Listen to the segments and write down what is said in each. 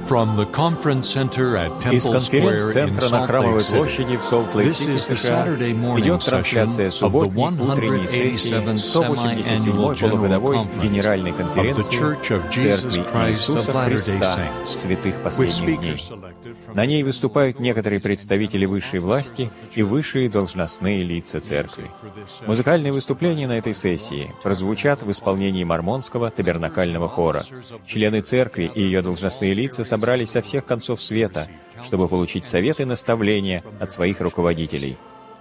From the conference center at Из Temple Square in конференц-центра на Salt Храмовой Lake площади City, в Солт-Лейк-Сити, this is the США, Saturday morning идет session трансляция of the субботней утренней сессии 187th 187-й General полугодовой Conference Генеральной of the конференции Church of Jesus Церкви Christ Иисуса of Latter-day Христа, Saints, святых with последних дней. speakers selected from На ней выступают некоторые представители высшей власти и высшие должностные лица Церкви. Музыкальные выступления на этой сессии прозвучат в исполнении Мормонского табернакального хора. Члены Церкви и ее должностные лица собрались со всех концов света, чтобы получить советы и наставления от своих руководителей.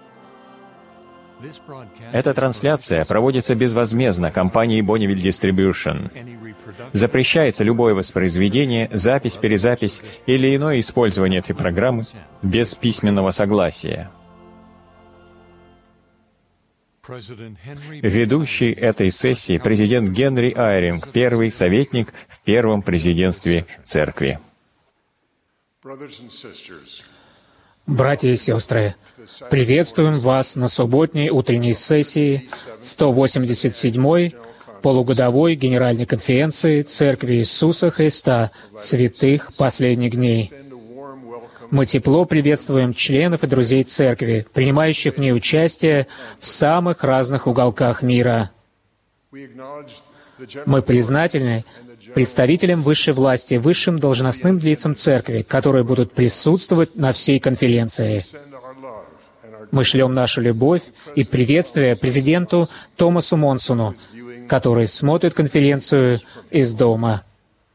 Эта трансляция проводится безвозмездно компанией Bonneville Distribution. Запрещается любое воспроизведение, запись, перезапись или иное использование этой программы без письменного согласия. Ведущий этой сессии президент Генри Айринг, первый советник в первом президентстве Церкви. Братья и сестры, приветствуем вас на субботней утренней сессии 187-й полугодовой Генеральной конференции Церкви Иисуса Христа святых последних дней. Мы тепло приветствуем членов и друзей Церкви, принимающих в ней участие в самых разных уголках мира. Мы признательны представителям высшей власти, высшим должностным лицам Церкви, которые будут присутствовать на всей конференции. Мы шлем нашу любовь и приветствие президенту Томасу Монсону, который смотрит конференцию из дома.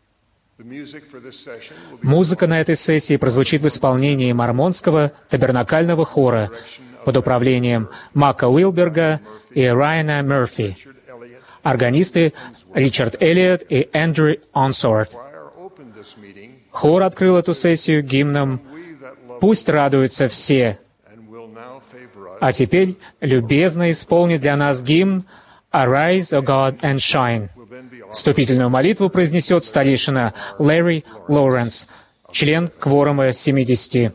Музыка на этой сессии прозвучит в исполнении Мормонского табернакального хора под управлением Мака Уилберга и Райана Мерфи. Органисты Ричард Эллиот и Эндрю Онсорт. Хор открыл эту сессию гимном «Пусть радуются все». А теперь любезно исполнит для нас гимн «Arise, O God, and Shine». Вступительную молитву произнесет старейшина Ларри Лоуренс, член кворума 70.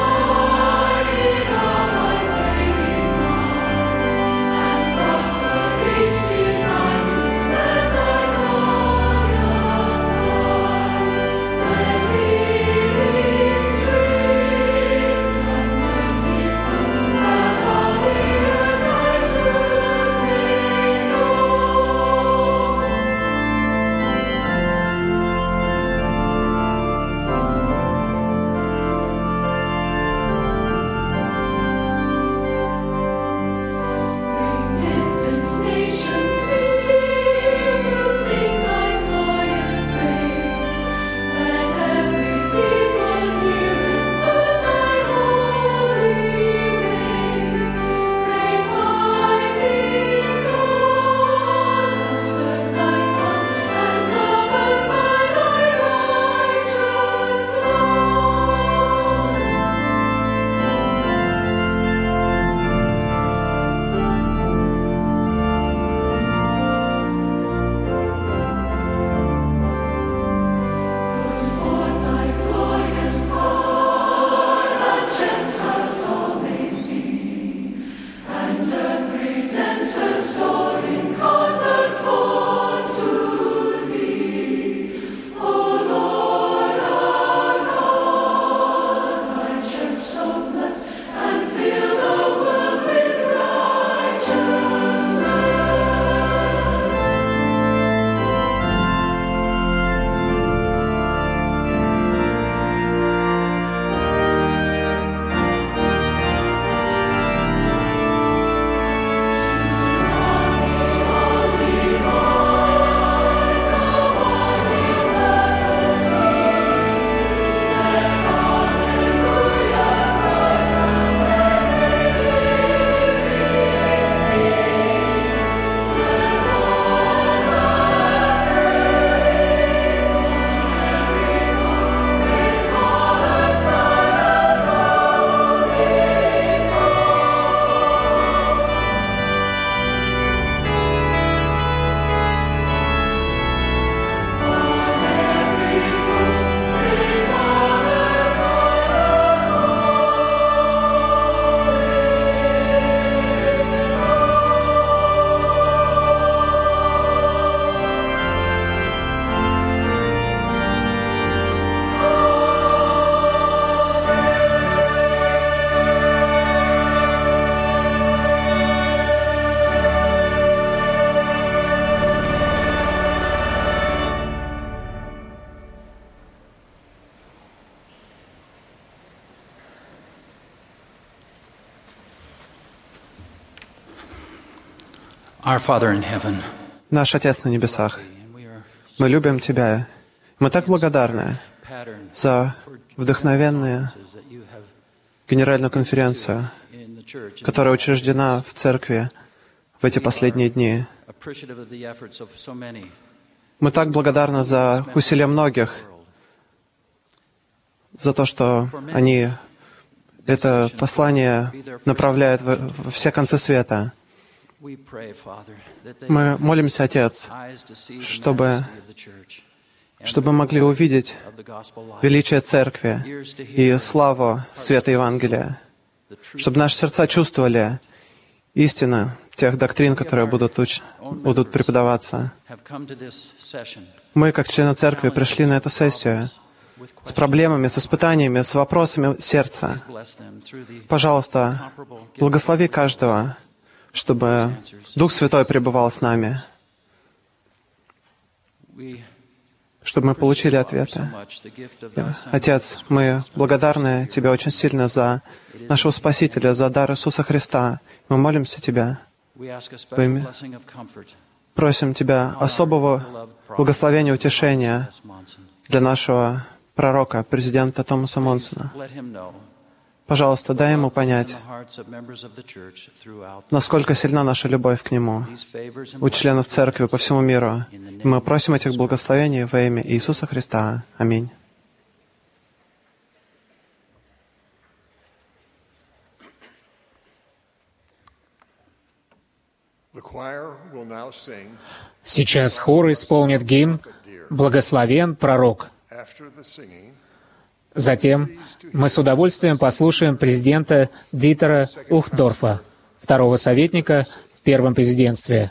Prosper Our Father in heaven, Наш Отец на небесах, мы любим Тебя. Мы так благодарны за вдохновенную генеральную конференцию, которая учреждена в Церкви в эти последние дни. Мы так благодарны за усилия многих, за то, что они это послание направляют во все концы света. Мы молимся, Отец, чтобы могли увидеть величие Церкви и славу света Евангелия, чтобы наши сердца чувствовали истину тех доктрин, которые будут преподаваться. Мы, как члены Церкви, пришли на эту сессию с проблемами, с испытаниями, с вопросами сердца. Пожалуйста, благослови каждого, чтобы Дух Святой пребывал с нами, чтобы мы получили ответы. Отец, мы благодарны Тебе очень сильно за нашего Спасителя, за дар Иисуса Христа. Мы молимся Тебя. Просим Тебя особого благословения, утешения для нашего пророка, президента Томаса Монсона. Пожалуйста, дай ему понять, насколько сильна наша любовь к нему у членов Церкви по всему миру. И мы просим этих благословений во имя Иисуса Христа. Аминь. Сейчас хор исполнит гимн «Благословен пророк». Затем мы с удовольствием послушаем президента Дитера Ухдорфа, второго советника в первом президентстве.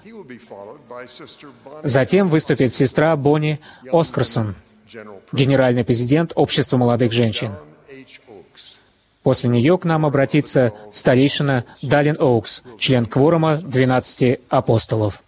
Затем выступит сестра Бонни Оскарсон, генеральный президент Общества молодых женщин. После нее к нам обратится старейшина Далин Оукс, член кворума 12 апостолов.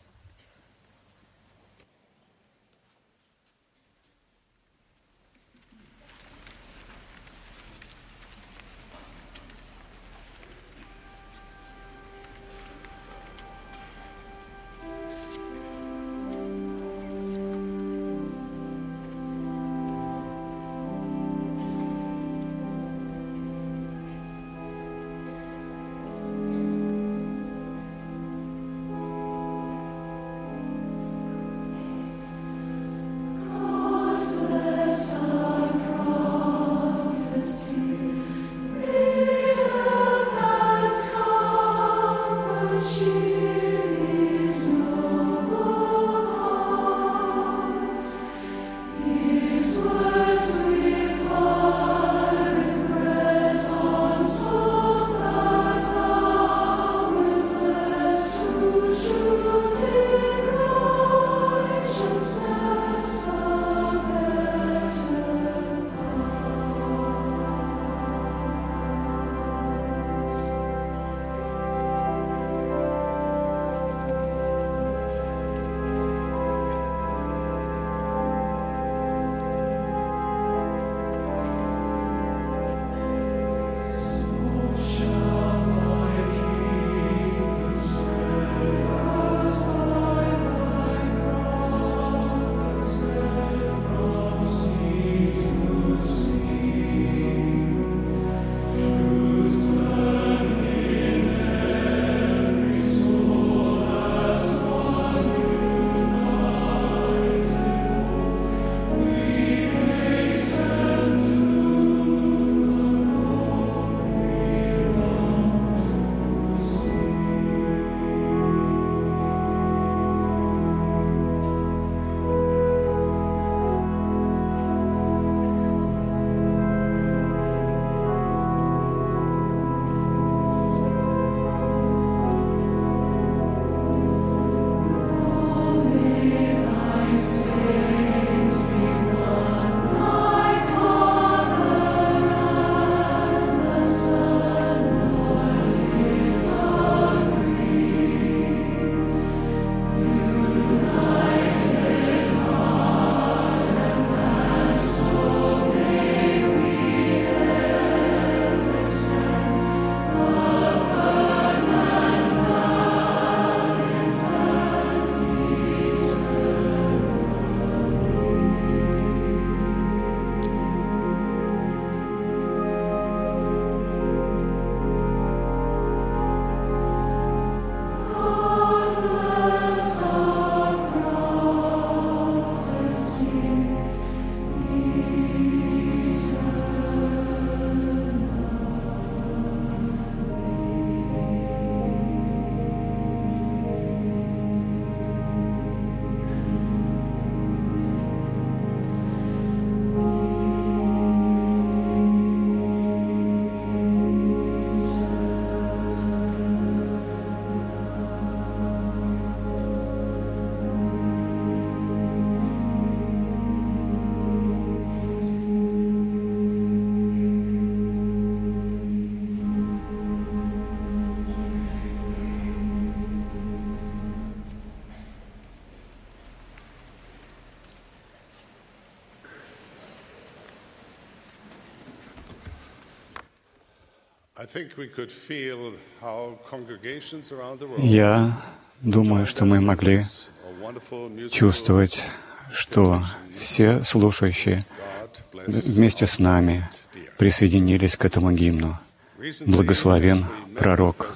Я думаю, что мы могли чувствовать, что все слушающие вместе с нами присоединились к этому гимну. Благословен пророк.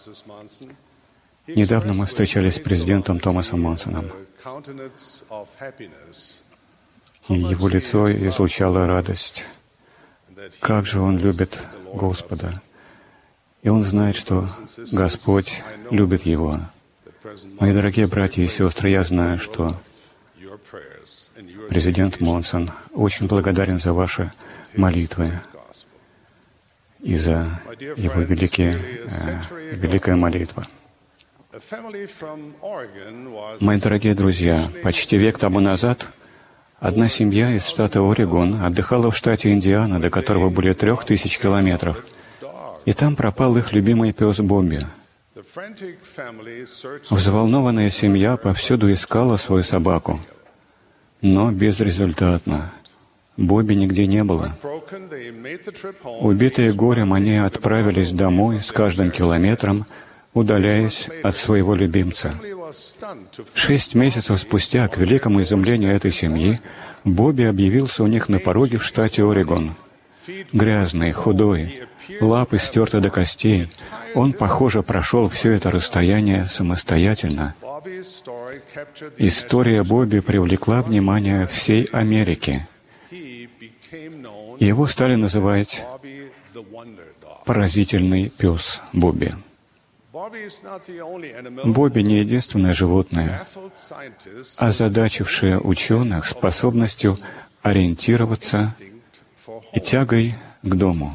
Недавно мы встречались с президентом Томасом Монсоном, и его лицо излучало радость. Как же он любит Господа. И он знает, что Господь любит его. Мои дорогие братья и сестры, я знаю, что президент Монсон очень благодарен за ваши молитвы и за его великая молитва. Мои дорогие друзья, почти век тому назад одна семья из штата Орегон отдыхала в штате Индиана, до которого более 3000 километров. И там пропал их любимый пес Бобби. Взволнованная семья повсюду искала свою собаку, но безрезультатно. Бобби нигде не было. Убитые горем, они отправились домой с каждым километром, удаляясь от своего любимца. 6 месяцев спустя, к великому изумлению этой семьи, Бобби объявился у них на пороге в штате Орегон. Грязный, худой, лапы стерты до костей. Он, похоже, прошел все это расстояние самостоятельно. История Бобби привлекла внимание всей Америки. Его стали называть «поразительный пес Бобби». Бобби не единственное животное, озадачившее ученых способностью ориентироваться и тягой к дому.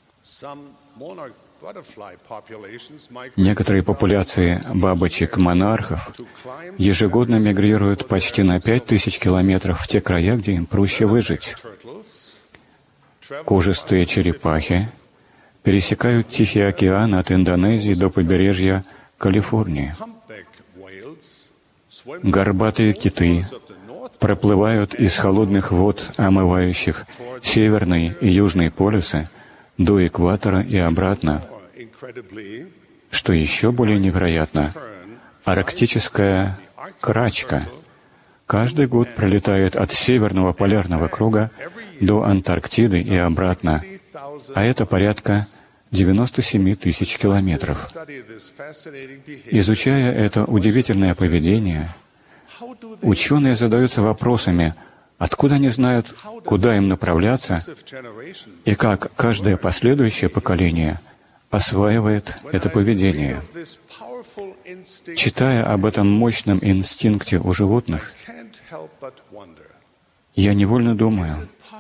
Некоторые популяции бабочек-монархов ежегодно мигрируют почти на 5000 километров в те края, где им проще выжить. Кожистые черепахи пересекают Тихий океан от Индонезии до побережья Калифорнии. Горбатые киты проплывают из холодных вод, омывающих северный и южный полюсы, до экватора и обратно. Что еще более невероятно, арктическая крачка каждый год пролетает от северного полярного круга до Антарктиды и обратно, а это порядка 97 тысяч километров. Изучая это удивительное поведение, ученые задаются вопросами, откуда они знают, куда им направляться, и как каждое последующее поколение осваивает это поведение. Читая об этом мощном инстинкте у животных, я невольно думаю,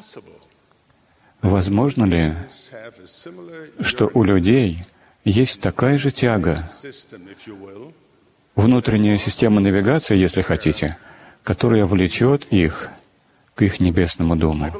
возможно ли, что у людей есть такая же тяга, внутренняя система навигации, если хотите, которая влечет их к их небесному дому.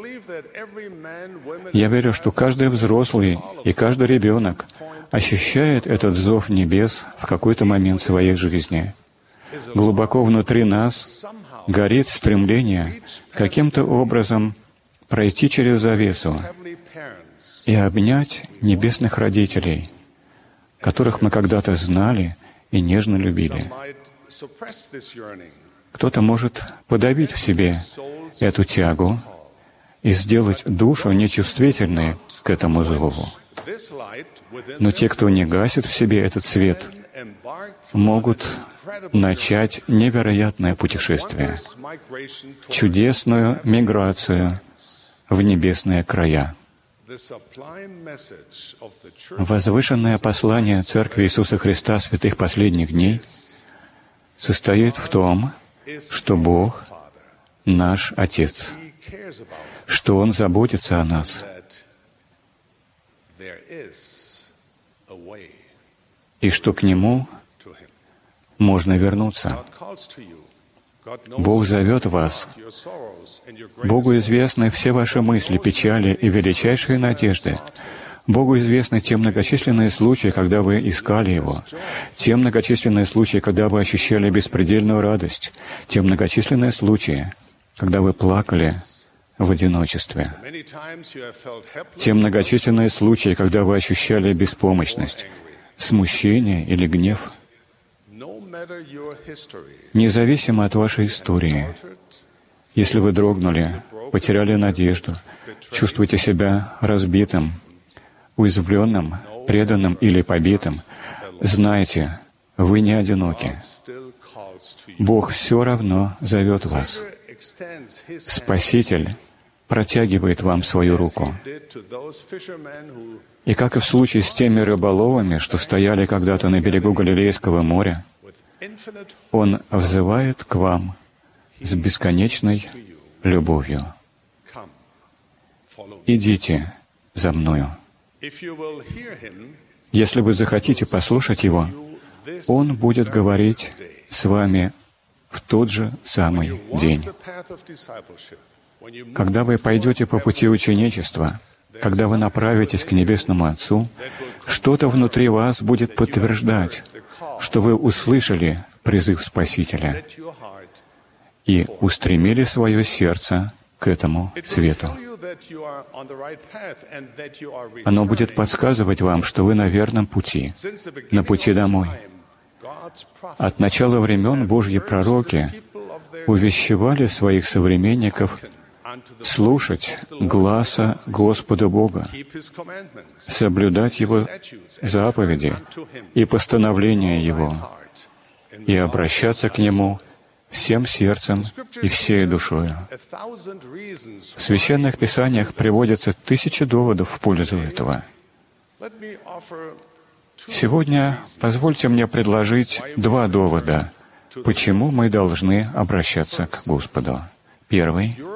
Я верю, что каждый взрослый и каждый ребенок ощущает этот зов небес в какой-то момент своей жизни. Глубоко внутри нас горит стремление каким-то образом пройти через завесу и обнять небесных родителей, которых мы когда-то знали и нежно любили. Кто-то может подавить в себе эту тягу и сделать душу нечувствительной к этому зову. Но те, кто не гасит в себе этот свет, могут начать невероятное путешествие, чудесную миграцию в небесные края. Возвышенное послание Церкви Иисуса Христа святых последних дней состоит в том, что Бог — наш Отец, что Он заботится о нас, и что к Нему можно вернуться. Бог зовет вас. Богу известны все ваши мысли, печали и величайшие надежды. Богу известны те многочисленные случаи, когда вы искали Его, те многочисленные случаи, когда вы ощущали беспредельную радость, те многочисленные случаи, когда вы плакали в одиночестве. Те многочисленные случаи, когда вы ощущали беспомощность, смущение или гнев, независимо от вашей истории, если вы дрогнули, потеряли надежду, чувствуете себя разбитым, уязвленным, преданным или побитым, знайте, вы не одиноки. Бог все равно зовет вас. Спаситель протягивает вам свою руку. И как и в случае с теми рыболовами, что стояли когда-то на берегу Галилейского моря, Он взывает к вам с бесконечной любовью. «Идите за Мною». Если вы захотите послушать Его, Он будет говорить с вами в тот же самый день. Когда вы пойдете по пути ученичества, когда вы направитесь к Небесному Отцу, что-то внутри вас будет подтверждать, что вы услышали призыв Спасителя и устремили свое сердце к этому свету. Оно будет подсказывать вам, что вы на верном пути, на пути домой. От начала времен Божьи пророки увещевали своих современников слушать гласа Господа Бога, соблюдать Его заповеди и постановления Его, и обращаться к Нему всем сердцем и всей душою. В Священных Писаниях приводятся 1000 доводов в пользу этого. Сегодня позвольте мне предложить 2 довода, почему мы должны обращаться к Господу. Первый —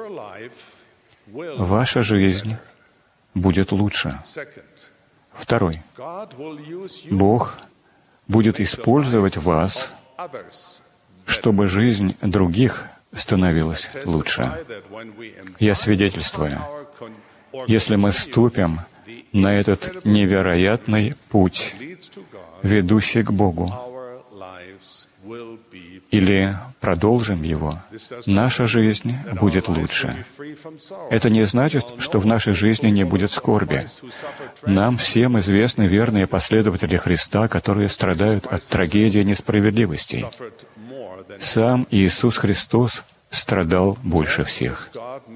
ваша жизнь будет лучше. Второй — Бог будет использовать вас, чтобы жизнь других становилась лучше. Я свидетельствую, если мы ступим на этот невероятный путь, ведущий к Богу, или продолжим его, наша жизнь будет лучше. Это не значит, что в нашей жизни не будет скорби. Нам всем известны верные последователи Христа, которые страдают от трагедии несправедливостей. Сам Иисус Христос страдал больше всех.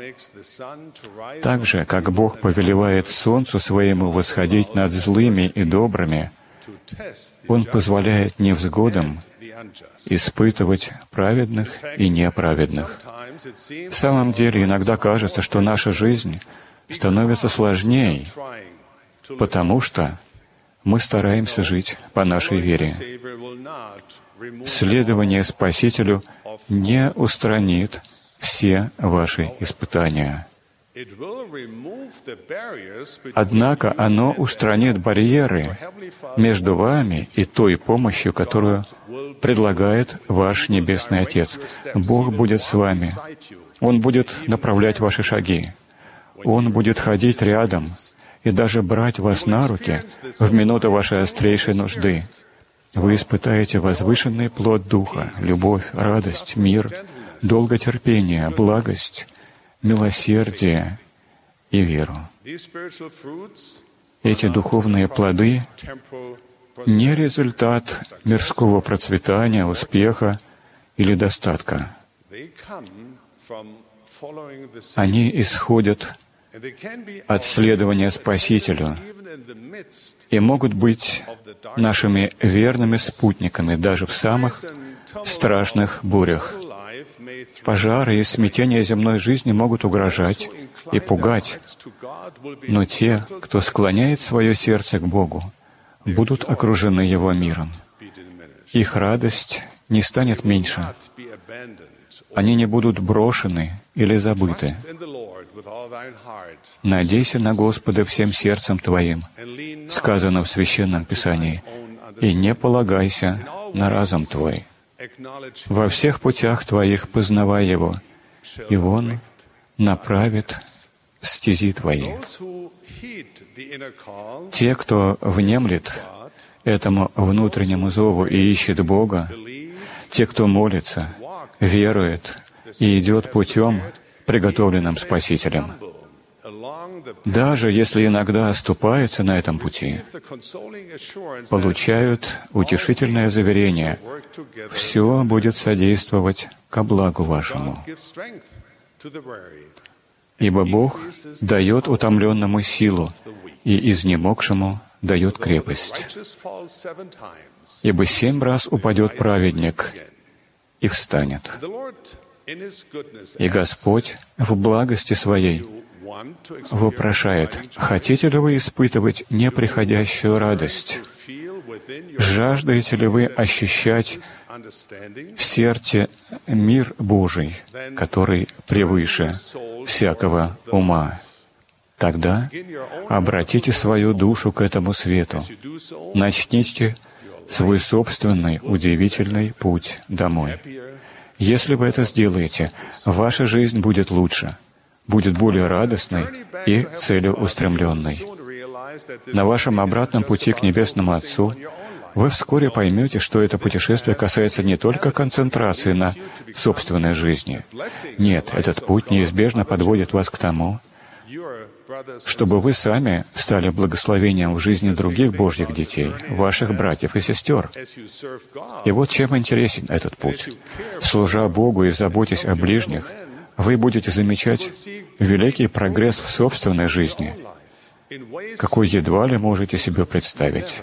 Так же, как Бог повелевает солнцу своему восходить над злыми и добрыми, Он позволяет невзгодам испытывать праведных и неправедных. В самом деле, иногда кажется, что наша жизнь становится сложнее, потому что мы стараемся жить по нашей вере. Следование Спасителю не устранит все ваши испытания. Однако оно устранит барьеры между вами и той помощью, которую предлагает ваш Небесный Отец. Бог будет с вами. Он будет направлять ваши шаги. Он будет ходить рядом и даже брать вас на руки в минуту вашей острейшей нужды. Вы испытаете возвышенный плод Духа, любовь, радость, мир, долготерпение, благость, милосердие и веру. Эти духовные плоды не результат мирского процветания, успеха или достатка. Они исходят от следования Спасителю и могут быть нашими верными спутниками даже в самых страшных бурях. Пожары и смятения земной жизни могут угрожать и пугать, но те, кто склоняет свое сердце к Богу, будут окружены Его миром. Их радость не станет меньше. Они не будут брошены или забыты. «Надейся на Господа всем сердцем твоим», сказано в Священном Писании, «и не полагайся на разум твой. Во всех путях твоих познавай Его, и Он направит стези твои». Те, кто внемлет этому внутреннему зову и ищет Бога, те, кто молится, верует и идет путем, приготовленным Спасителем. Даже если иногда оступаются на этом пути, получают утешительное заверение: «Все будет содействовать ко благу вашему». Ибо Бог дает утомленному силу, и изнемогшему дает крепость. Ибо 7 раз упадет праведник и встанет. И Господь в благости Своей вопрошает: хотите ли вы испытывать неприходящую радость? Жаждаете ли вы ощущать в сердце мир Божий, который превыше всякого ума? Тогда обратите свою душу к этому свету. Начните свой собственный удивительный путь домой. Если вы это сделаете, ваша жизнь будет лучше, будет более радостной и целеустремленной. На вашем обратном пути к Небесному Отцу вы вскоре поймете, что это путешествие касается не только концентрации на собственной жизни. Нет, этот путь неизбежно подводит вас к тому, чтобы вы сами стали благословением в жизни других Божьих детей, ваших братьев и сестер. И вот чем интересен этот путь. Служа Богу и заботясь о ближних, вы будете замечать великий прогресс в собственной жизни, какой едва ли можете себе представить.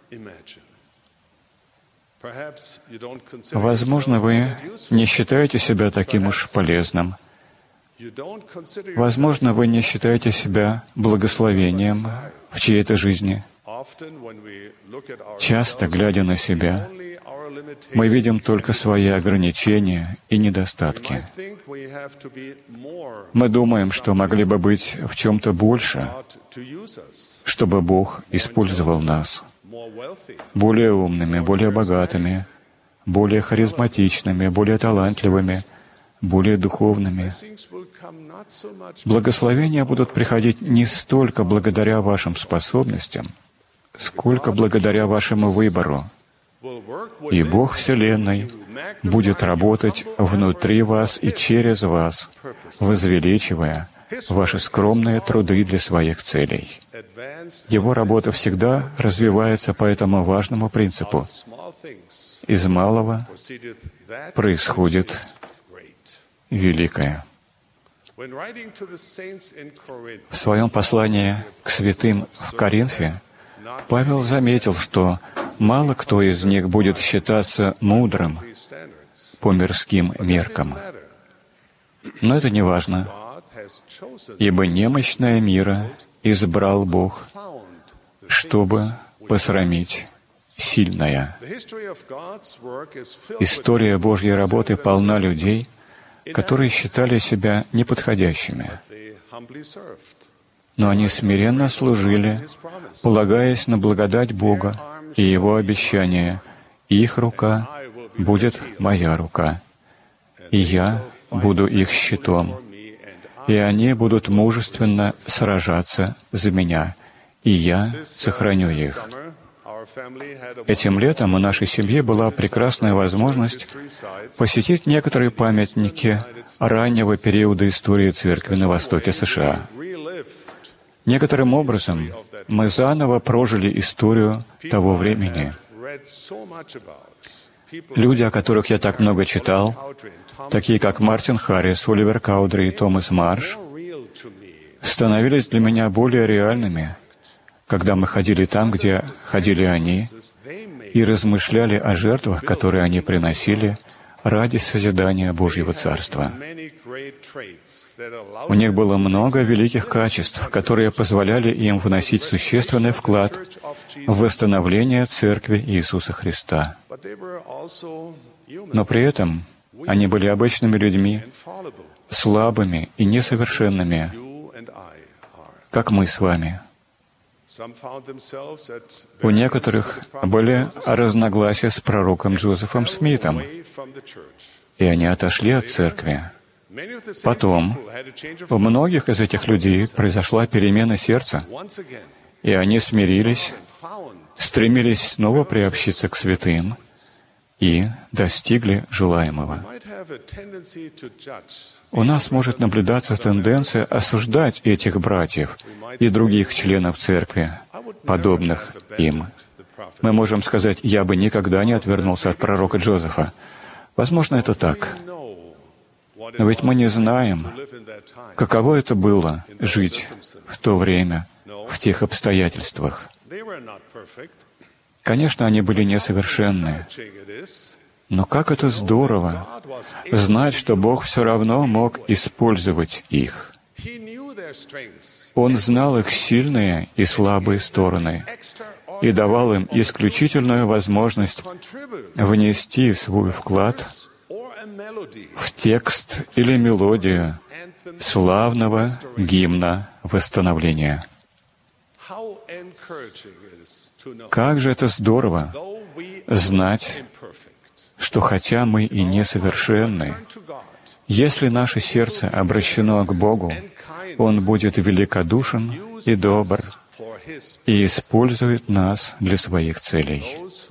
Возможно, вы не считаете себя таким уж полезным. Возможно, вы не считаете себя благословением в чьей-то жизни. Часто, глядя на себя, мы видим только свои ограничения и недостатки. Мы думаем, что могли бы быть в чем-то больше, чтобы Бог использовал нас более умными, более богатыми, более харизматичными, более талантливыми, более духовными. Благословения будут приходить не столько благодаря вашим способностям, сколько благодаря вашему выбору. И Бог Вселенной будет работать внутри вас и через вас, возвеличивая ваши скромные труды для своих целей. Его работа всегда развивается по этому важному принципу. Из малого происходит великое. В своем послании к святым в Коринфе Павел заметил, что мало кто из них будет считаться мудрым по мирским меркам. Но это не важно, ибо немощное мира избрал Бог, чтобы посрамить сильное. История Божьей работы полна людей, которые считали себя неподходящими. Но они смиренно служили, полагаясь на благодать Бога и Его обещание: «Их рука будет моя рука, и я буду их щитом, и они будут мужественно сражаться за меня, и я сохраню их». Этим летом у нашей семьи была прекрасная возможность посетить некоторые памятники раннего периода истории Церкви на востоке США. Некоторым образом мы заново прожили историю того времени. Люди, о которых я так много читал, такие как Мартин Харрис, Оливер Каудри и Томас Марш, становились для меня более реальными, когда мы ходили там, где ходили они, и размышляли о жертвах, которые они приносили ради созидания Божьего Царства. У них было много великих качеств, которые позволяли им вносить существенный вклад в восстановление Церкви Иисуса Христа. Но при этом они были обычными людьми, слабыми и несовершенными, как мы с вами. У некоторых были разногласия с пророком Джозефом Смитом, и они отошли от церкви. Потом у многих из этих людей произошла перемена сердца, и они смирились, стремились снова приобщиться к святым и достигли желаемого. у нас может наблюдаться тенденция осуждать этих братьев и других членов церкви, подобных им. Мы можем сказать: «Я бы никогда не отвернулся от пророка Джозефа». Возможно, это так. Но ведь мы не знаем, каково это было жить в то время, в тех обстоятельствах. Конечно, они были несовершенны. Но как это здорово знать, что Бог все равно мог использовать их. Он знал их сильные и слабые стороны и давал им исключительную возможность внести свой вклад в текст или мелодию славного гимна восстановления. Как же это здорово знать, что хотя мы и несовершенны, если наше сердце обращено к Богу, Он будет великодушен и добр и использует нас для своих целей.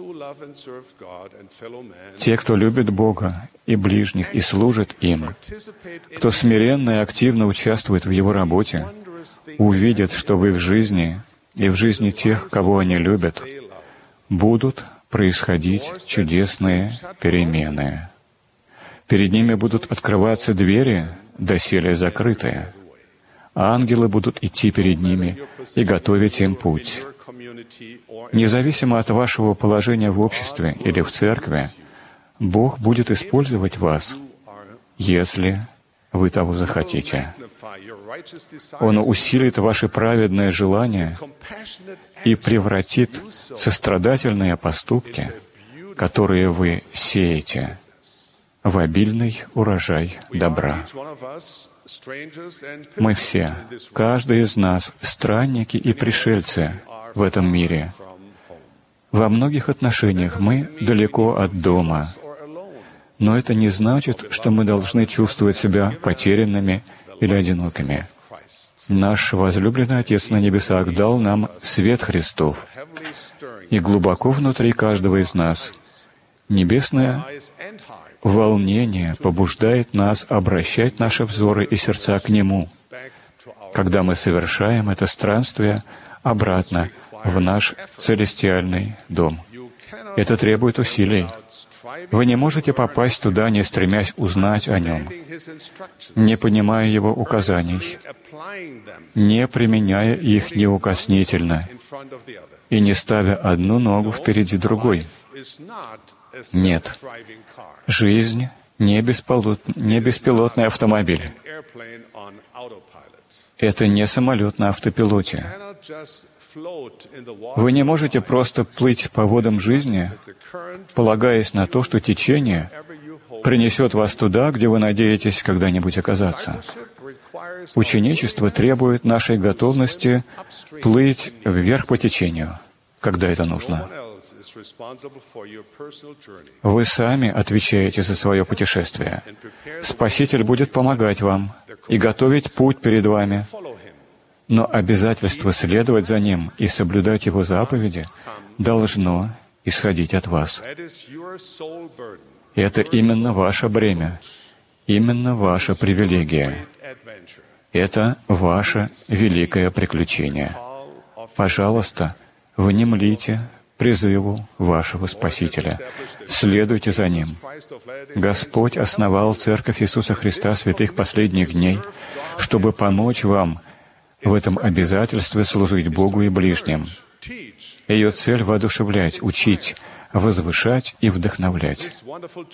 Те, кто любит Бога и ближних и служит им, кто смиренно и активно участвует в Его работе, увидят, что в их жизни и в жизни тех, кого они любят, будут происходить чудесные перемены. Перед ними будут открываться двери, доселе закрытые. Ангелы будут идти перед ними и готовить им путь. Независимо от вашего положения в обществе или в церкви, Бог будет использовать вас, если вы того захотите. Он усилит ваши праведные желания и превратит сострадательные поступки, которые вы сеете, в обильный урожай добра. Мы все, каждый из нас, странники и пришельцы в этом мире. Во многих отношениях мы далеко от дома, но это не значит, что мы должны чувствовать себя потерянными или одинокими. Наш возлюбленный Отец на небесах дал нам свет Христов, и глубоко внутри каждого из нас небесное волнение побуждает нас обращать наши взоры и сердца к Нему, когда мы совершаем это странствие обратно в наш целестиальный дом. Это требует усилий. Вы не можете попасть туда, не стремясь узнать о Нем, не понимая Его указаний, не применяя их неукоснительно и не ставя одну ногу впереди другой. Нет. Жизнь не беспилотный автомобиль. Это не самолет на автопилоте. Вы не можете просто плыть по водам жизни, полагаясь на то, что течение принесет вас туда, где вы надеетесь когда-нибудь оказаться. Ученичество требует нашей готовности плыть вверх по течению, когда это нужно. Вы сами отвечаете за свое путешествие. Спаситель будет помогать вам и готовить путь перед вами. Но обязательство следовать за Ним и соблюдать Его заповеди должно исходить от вас. Это именно ваше бремя, именно ваша привилегия. Это ваше великое приключение. Пожалуйста, внемлите призыву вашего Спасителя. Следуйте за Ним. Господь основал Церковь Иисуса Христа святых последних дней, чтобы помочь вам в этом обязательстве служить Богу и ближним. Ее цель — воодушевлять, учить, возвышать и вдохновлять.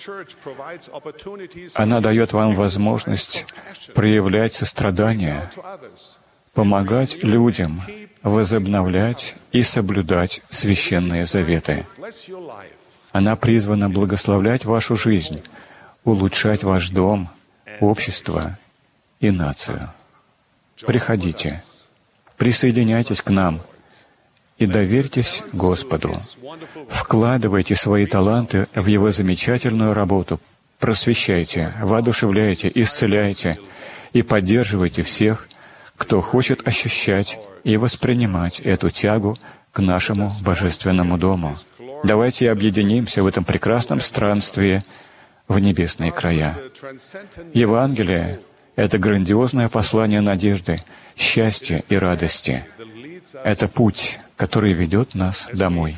Она дает вам возможность проявлять сострадание, помогать людям, возобновлять и соблюдать священные заветы. Она призвана благословлять вашу жизнь, улучшать ваш дом, общество и нацию. Приходите, присоединяйтесь к нам и доверьтесь Господу. Вкладывайте свои таланты в Его замечательную работу. Просвещайте, воодушевляйте, исцеляйте и поддерживайте всех, кто хочет ощущать и воспринимать эту тягу к нашему Божественному Дому. Давайте объединимся в этом прекрасном странстве в небесные края. Евангелие — это грандиозное послание надежды, счастья и радости. Это путь, который ведет нас домой.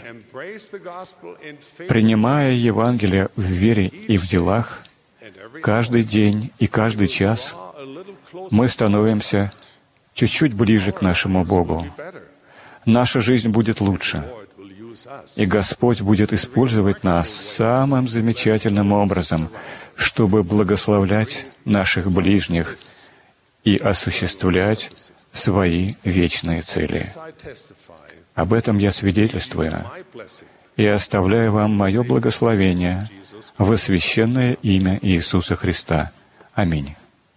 Принимая Евангелие в вере и в делах, каждый день и каждый час мы становимся чуть-чуть ближе к нашему Богу. Наша жизнь будет лучше, и Господь будет использовать нас самым замечательным образом, чтобы благословлять наших ближних и осуществлять свои вечные цели. Об этом я свидетельствую и оставляю вам мое благословение во священное имя Иисуса Христа. Аминь.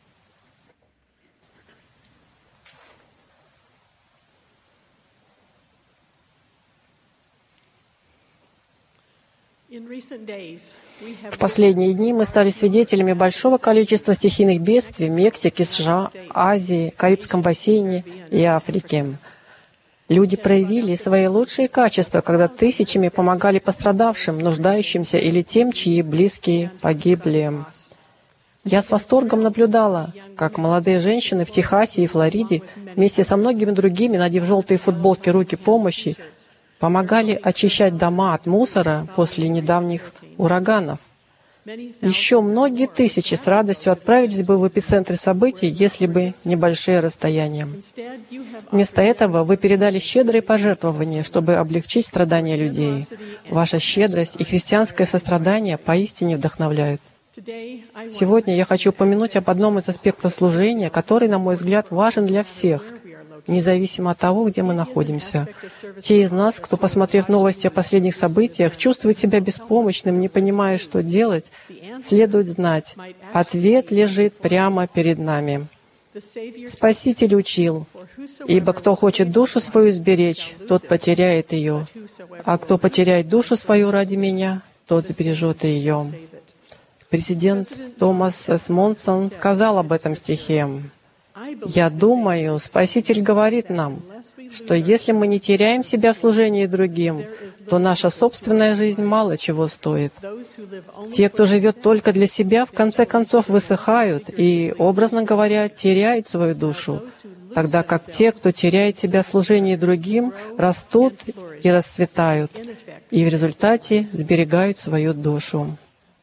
В последние дни мы стали свидетелями большого количества стихийных бедствий в Мексике, США, Азии, Карибском бассейне и Африке. Люди проявили свои лучшие качества, когда тысячами помогали пострадавшим, нуждающимся или тем, чьи близкие погибли. Я с восторгом наблюдала, как молодые женщины в Техасе и Флориде вместе со многими другими, надев желтые футболки «Руки помощи», помогали очищать дома от мусора после недавних ураганов. Еще многие тысячи с радостью отправились бы в эпицентры событий, если бы небольшие расстояния. Вместо этого вы передали щедрые пожертвования, чтобы облегчить страдания людей. Ваша щедрость и христианское сострадание поистине вдохновляют. Сегодня я хочу упомянуть об одном из аспектов служения, который, на мой взгляд, важен для всех, независимо от того, где мы находимся. Те из нас, кто, посмотрев новости о последних событиях, чувствует себя беспомощным, не понимая, что делать, следует знать, ответ лежит прямо перед нами. Спаситель учил: «Ибо кто хочет душу свою сберечь, тот потеряет ее, а кто потеряет душу свою ради меня, тот сбережет ее». Президент Томас С. Монсон сказал об этом стихе. «Я думаю, Спаситель говорит нам, что если мы не теряем себя в служении другим, то наша собственная жизнь мало чего стоит. Те, кто живет только для себя, в конце концов высыхают и, образно говоря, теряют свою душу, тогда как те, кто теряет себя в служении другим, растут и расцветают, и в результате сберегают свою душу».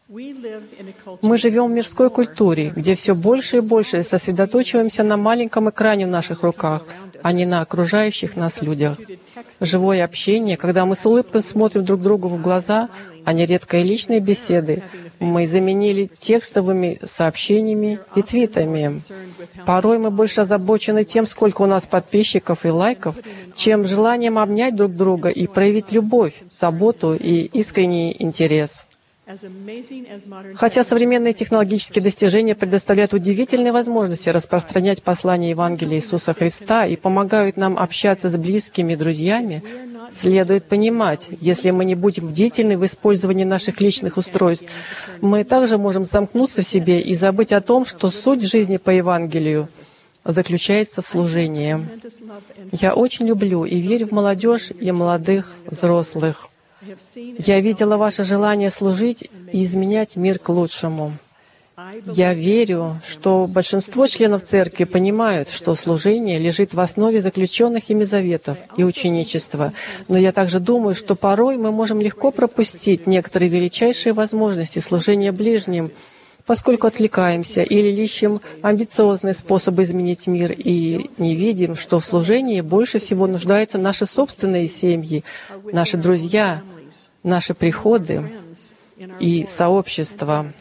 Мы живем в мирской культуре, где все больше и больше сосредоточиваемся на маленьком экране в наших руках, а не на окружающих нас людях. Живое общение, когда мы с улыбкой смотрим друг другу в глаза, а не редкие личные беседы, мы заменили текстовыми сообщениями и твитами. Порой мы больше озабочены тем, сколько у нас подписчиков и лайков, чем желанием обнять друг друга и проявить любовь, заботу и искренний интерес. Хотя современные технологические достижения предоставляют удивительные возможности распространять послание Евангелия Иисуса Христа и помогают нам общаться с близкими друзьями, следует понимать, если мы не будем бдительны в использовании наших личных устройств, мы также можем замкнуться в себе и забыть о том, что суть жизни по Евангелию заключается в служении. Я очень люблю и верю в молодежь и молодых взрослых. Я видела ваше желание служить и изменять мир к лучшему. Я верю, что большинство членов Церкви понимают, что служение лежит в основе заключенных ими заветов и ученичества. Но я также думаю, что порой мы можем легко пропустить некоторые величайшие возможности служения ближним, поскольку отвлекаемся или ищем амбициозные способы изменить мир и не видим, что в служении больше всего нуждаются наши собственные семьи, наши друзья, наши приходы и сообщества.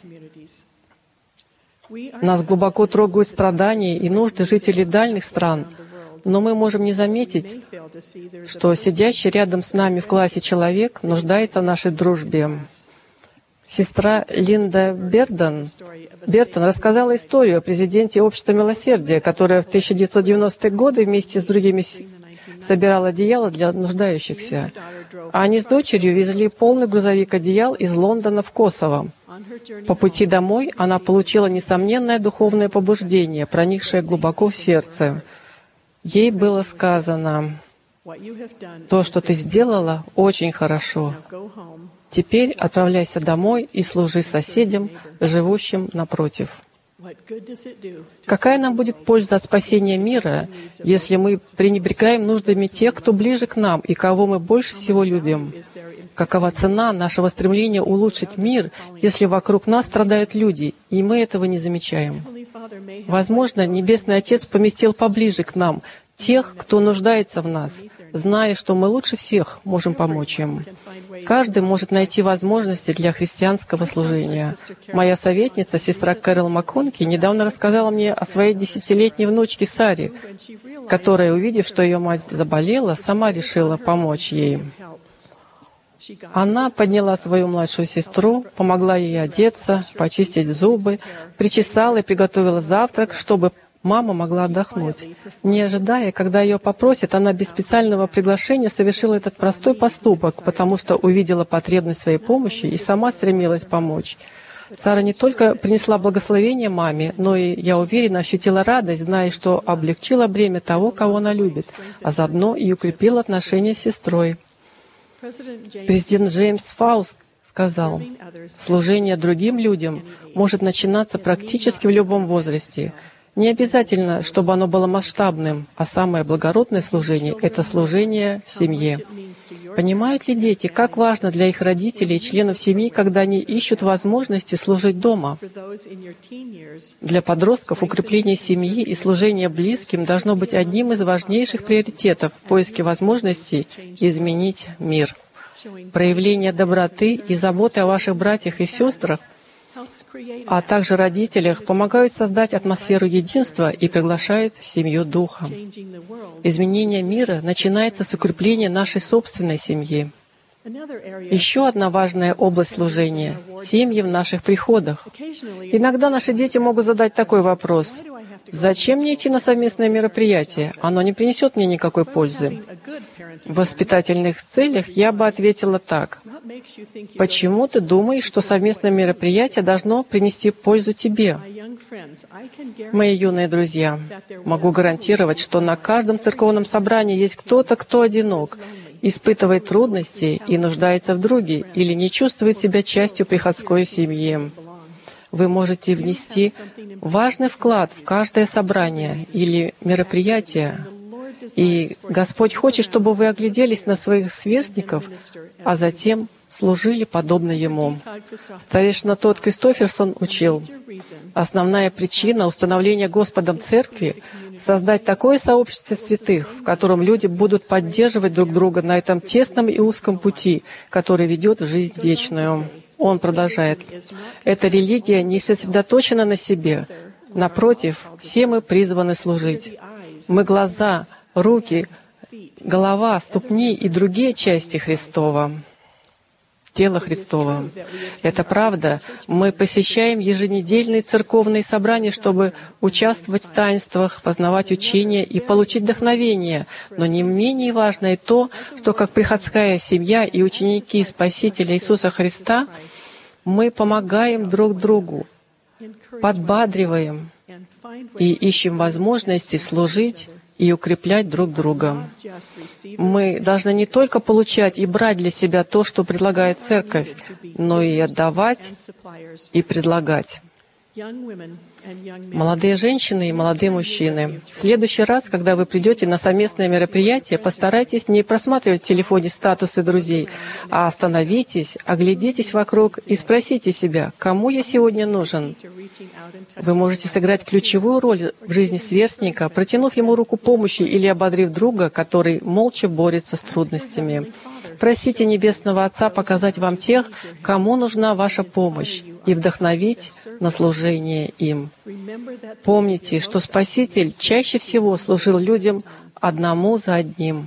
Нас глубоко трогают страдания и нужды жителей дальних стран, но мы можем не заметить, что сидящий рядом с нами в классе человек нуждается в нашей дружбе. Сестра Линда Бертон рассказала историю о президенте Общества Милосердия, которая в 1990-е годы вместе с другими собирала одеяло для нуждающихся. Они с дочерью везли полный грузовик одеял из Лондона в Косово. По пути домой она получила несомненное духовное побуждение, проникшее глубоко в сердце. Ей было сказано: «То, что ты сделала, очень хорошо. Теперь отправляйся домой и служи соседям, живущим напротив. Какая нам будет польза от спасения мира, если мы пренебрегаем нуждами тех, кто ближе к нам и кого мы больше всего любим? Какова цена нашего стремления улучшить мир, если вокруг нас страдают люди, и мы этого не замечаем? Возможно, Небесный Отец поместил поближе к нам тех, кто нуждается в нас, зная, что мы лучше всех можем помочь им. Каждый может найти возможности для христианского служения. Моя советница, сестра Кэрол МакКонки, недавно рассказала мне о своей 10-летней внучке Саре, которая, увидев, что ее мать заболела, сама решила помочь ей. Она подняла свою младшую сестру, помогла ей одеться, почистить зубы, причесала и приготовила завтрак, чтобы мама могла отдохнуть. Не ожидая, когда ее попросят, она без специального приглашения совершила этот простой поступок, потому что увидела потребность своей помощи и сама стремилась помочь. Сара не только принесла благословение маме, но и, я уверена, ощутила радость, зная, что облегчила бремя того, кого она любит, а заодно и укрепила отношения с сестрой. Президент Джеймс Фауст сказал, «Служение другим людям может начинаться практически в любом возрасте. Не обязательно, чтобы оно было масштабным, а самое благородное служение — это служение в семье». Понимают ли дети, как важно для их родителей и членов семьи, когда они ищут возможности служить дома? Для подростков укрепление семьи и служение близким должно быть одним из важнейших приоритетов в поиске возможностей изменить мир. Проявление доброты и заботы о ваших братьях и сестрах, а также родителях, помогают создать атмосферу единства и приглашают в семью Духа. Изменение мира начинается с укрепления нашей собственной семьи. Еще одна важная область служения — семьи в наших приходах. Иногда наши дети могут задать такой вопрос: «Зачем мне идти на совместное мероприятие? Оно не принесет мне никакой пользы». В воспитательных целях я бы ответила так: «Почему ты думаешь, что совместное мероприятие должно принести пользу тебе?» Мои юные друзья, могу гарантировать, что на каждом церковном собрании есть кто-то, кто одинок, испытывает трудности и нуждается в друге или не чувствует себя частью приходской семьи. Вы можете внести важный вклад в каждое собрание или мероприятие, и Господь хочет, чтобы вы огляделись на своих сверстников, а затем служили подобно Ему. Старейшина Тодд Кристоферсон учил: основная причина установления Господом Церкви — создать такое сообщество святых, в котором люди будут поддерживать друг друга на этом тесном и узком пути, который ведет в жизнь вечную. Он продолжает: «Эта религия не сосредоточена на себе. Напротив, все мы призваны служить. Мы — глаза, руки, голова, ступни и другие части Христова, тела Христова». Это правда. Мы посещаем еженедельные церковные собрания, чтобы участвовать в таинствах, познавать учения и получить вдохновение. Но не менее важно и то, что как приходская семья и ученики Спасителя Иисуса Христа мы помогаем друг другу, подбадриваем и ищем возможности служить и укреплять друг друга. Мы должны не только получать и брать для себя то, что предлагает Церковь, но и отдавать и предлагать. Молодые женщины и молодые мужчины, в следующий раз, когда вы придете на совместное мероприятие, постарайтесь не просматривать в телефоне статусы друзей, а остановитесь, оглядитесь вокруг и спросите себя, кому я сегодня нужен. Вы можете сыграть ключевую роль в жизни сверстника, протянув ему руку помощи или ободрив друга, который молча борется с трудностями. Просите Небесного Отца показать вам тех, кому нужна ваша помощь, и вдохновить на служение им. Помните, что Спаситель чаще всего служил людям одному за одним.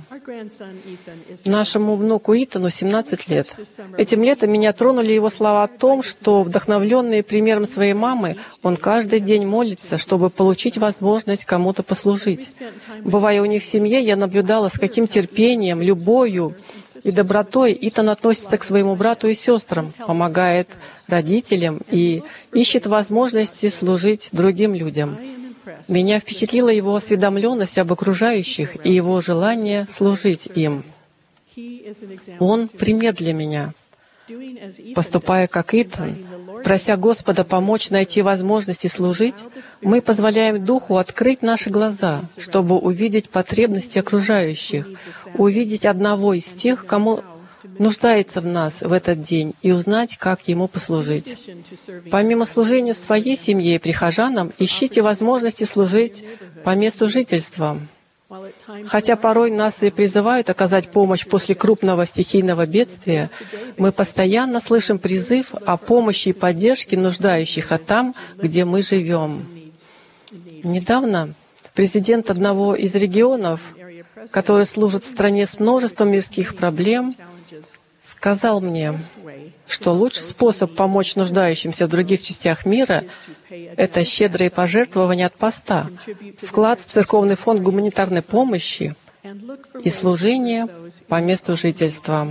Нашему внуку Итану 17 лет. Этим летом меня тронули его слова о том, что, вдохновленный примером своей мамы, он каждый день молится, чтобы получить возможность кому-то послужить. Бывая у них в семье, я наблюдала, с каким терпением, любовью и добротой Итан относится к своему брату и сестрам, помогает родителям и ищет возможности служить другим людям. Меня впечатлила его осведомленность об окружающих и его желание служить им. Он — пример для меня. Поступая как Итан, прося Господа помочь найти возможности служить, мы позволяем Духу открыть наши глаза, чтобы увидеть потребности окружающих, увидеть одного из тех, кому нуждается в нас в этот день, и узнать, как Ему послужить. Помимо служения в своей семье и прихожанам, ищите возможности служить по месту жительства. Хотя порой нас и призывают оказать помощь после крупного стихийного бедствия, мы постоянно слышим призыв о помощи и поддержке нуждающихся там, где мы живем. Недавно президент одного из регионов, который служит в стране с множеством мирских проблем, сказал мне, что лучший способ помочь нуждающимся в других частях мира — это щедрые пожертвования от поста, вклад в церковный фонд гуманитарной помощи и служение по месту жительства.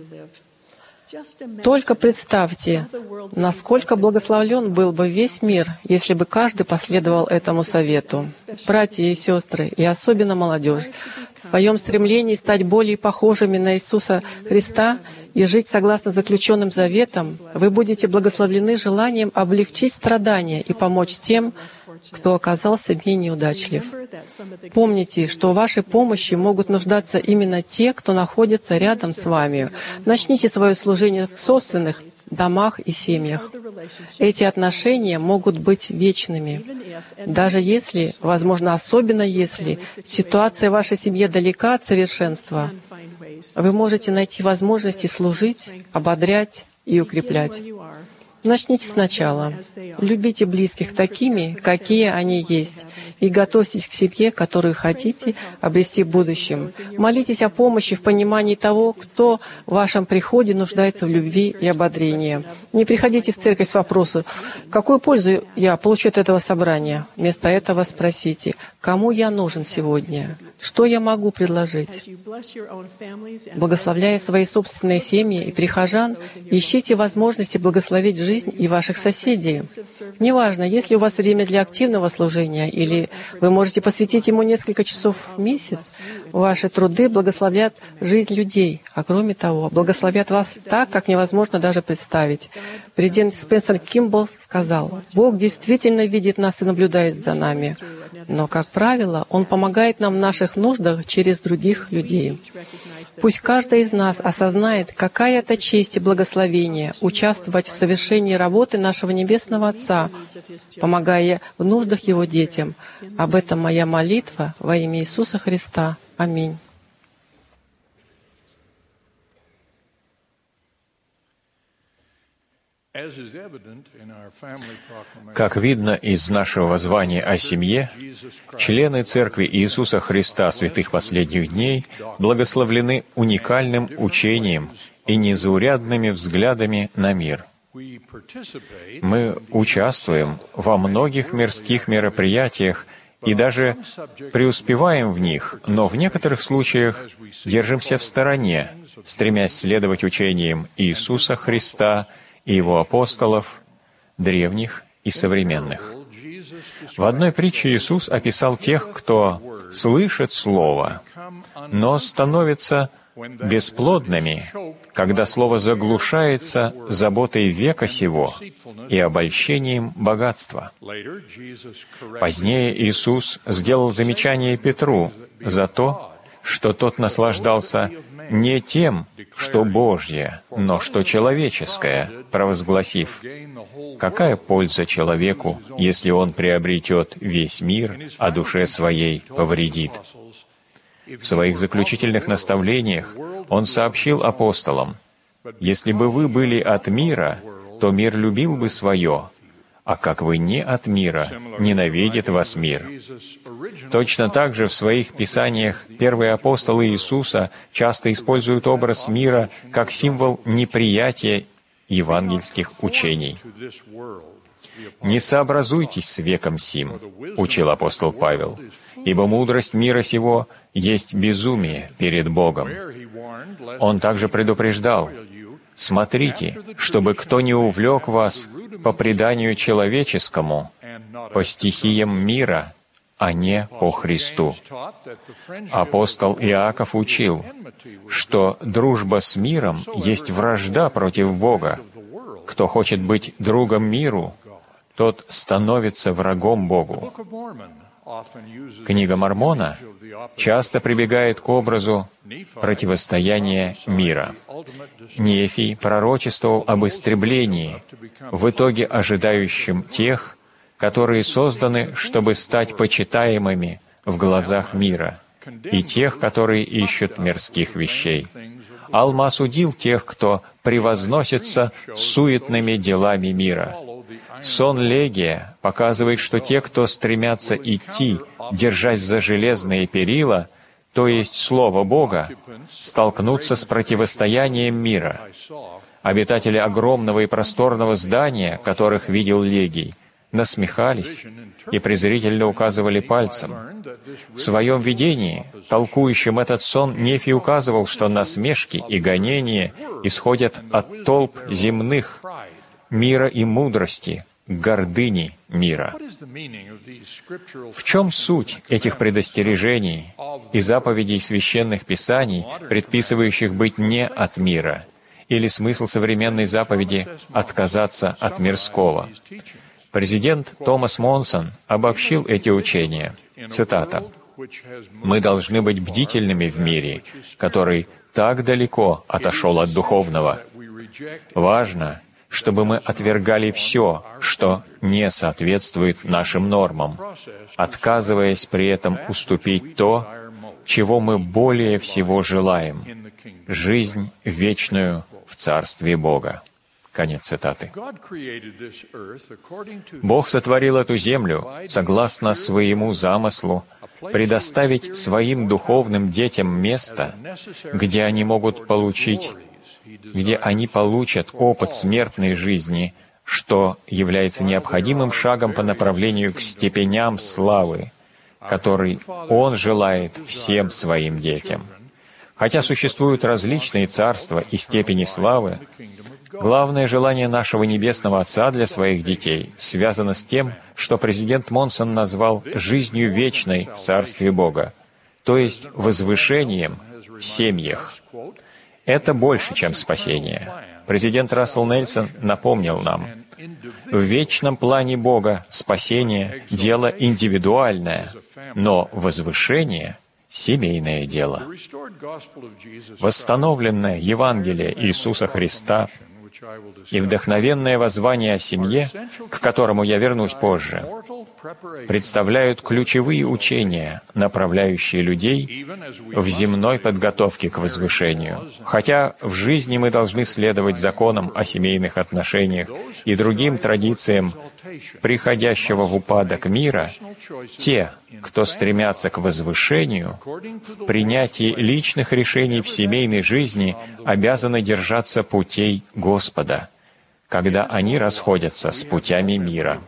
Только представьте, насколько благословлен был бы весь мир, если бы каждый последовал этому совету. Братья и сестры, и особенно молодежь, в своем стремлении стать более похожими на Иисуса Христа и жить согласно заключенным заветам, вы будете благословлены желанием облегчить страдания и помочь тем, кто оказался менее удачлив. Помните, что в вашей помощи могут нуждаться именно те, кто находится рядом с вами. Начните свое служение в собственных домах и семьях. Эти отношения могут быть вечными. Даже если, возможно, особенно если, ситуация в вашей семье далека от совершенства, вы можете найти возможности служить, ободрять и укреплять. Начните сначала. Любите близких такими, какие они есть, и готовьтесь к семье, которую хотите обрести в будущем. Молитесь о помощи в понимании того, кто в вашем приходе нуждается в любви и ободрении. Не приходите в церковь с вопросом, какую пользу я получу от этого собрания. Вместо этого спросите, кому я нужен сегодня, что я могу предложить. Благословляя свои собственные семьи и прихожан, ищите возможности благословить жизнь и ваших соседей. Неважно, есть ли у вас время для активного служения, или вы можете посвятить ему несколько часов в месяц, ваши труды благословят жизнь людей, а кроме того, благословят вас так, как невозможно даже представить. Президент Спенсер Кимбл сказал, «Бог действительно видит нас и наблюдает за нами, но, как правило, Он помогает нам в наших нуждах через других людей». Пусть каждый из нас осознает, какая это честь и благословение участвовать в совершении работы нашего Небесного Отца, помогая в нуждах Его детям. Об этом моя молитва во имя Иисуса Христа. Аминь. Как видно из нашего воззвания о семье, члены Церкви Иисуса Христа святых последних дней благословлены уникальным учением и незаурядными взглядами на мир. Мы участвуем во многих мирских мероприятиях и даже преуспеваем в них, но в некоторых случаях держимся в стороне, стремясь следовать учениям Иисуса Христа и Его апостолов, древних и современных. В одной притче Иисус описал тех, кто слышит Слово, но становится бесплодными, когда Слово заглушается заботой века сего и обольщением богатства. Позднее Иисус сделал замечание Петру за то, что тот наслаждался не тем, что Божье, но что человеческое, провозгласив, «Какая польза человеку, если он приобретет весь мир, а душе своей повредит?» В своих заключительных наставлениях Он сообщил апостолам, «Если бы вы были от мира, то мир любил бы свое, а как вы не от мира, ненавидит вас мир». Точно так же в своих писаниях первые апостолы Иисуса часто используют образ мира как символ неприятия евангельских учений. «Не сообразуйтесь с веком сим», — учил апостол Павел, «ибо мудрость мира сего есть безумие перед Богом». Он также предупреждал, «Смотрите, чтобы кто не увлек вас по преданию человеческому, по стихиям мира, а не по Христу. Апостол Иаков учил, что дружба с миром есть вражда против Бога. Кто хочет быть другом миру, тот становится врагом Богу. Книга Мормона часто прибегает к образу противостояния мира. Нефий пророчествовал об истреблении, в итоге ожидающем тех, которые созданы, чтобы стать почитаемыми в глазах мира, и тех, которые ищут мирских вещей. Алма осудил тех, кто превозносится суетными делами мира. Сон Легия показывает, что те, кто стремятся идти, держась за железные перила, то есть Слово Бога, столкнутся с противостоянием мира. Обитатели огромного и просторного здания, которых видел Легий, насмехались и презрительно указывали пальцем. В своем видении, толкующем этот сон, Нефий указывал, что насмешки и гонения исходят от толп земных, мира и мудрости, гордыни мира. В чем суть этих предостережений и заповедей священных писаний, предписывающих быть не от мира, или смысл современной заповеди «отказаться от мирского»? Президент Томас Монсон обобщил эти учения. Цитата. «Мы должны быть бдительными в мире, который так далеко отошел от духовного. Важно, чтобы мы отвергали все, что не соответствует нашим нормам, отказываясь при этом уступить то, чего мы более всего желаем — жизнь вечную в Царстве Бога». Конец цитаты. Бог сотворил эту землю согласно своему замыслу предоставить своим духовным детям место, где они получат опыт смертной жизни, что является необходимым шагом по направлению к степеням славы, который Он желает всем Своим детям. Хотя существуют различные царства и степени славы, главное желание нашего Небесного Отца для Своих детей связано с тем, что президент Монсон назвал «жизнью вечной в Царстве Бога», то есть возвышением в семьях. Это больше, чем спасение. Президент Рассел Нельсон напомнил нам, в вечном плане Бога спасение — дело индивидуальное, но возвышение — семейное дело. Восстановленное Евангелие Иисуса Христа и вдохновенное воззвание о семье, к которому я вернусь позже, представляют ключевые учения, направляющие людей в земной подготовке к возвышению. Хотя в жизни мы должны следовать законам о семейных отношениях и другим традициям приходящего в упадок мира, те, кто стремятся к возвышению, в принятии личных решений в семейной жизни обязаны держаться путей Господа, когда они расходятся с путями мира.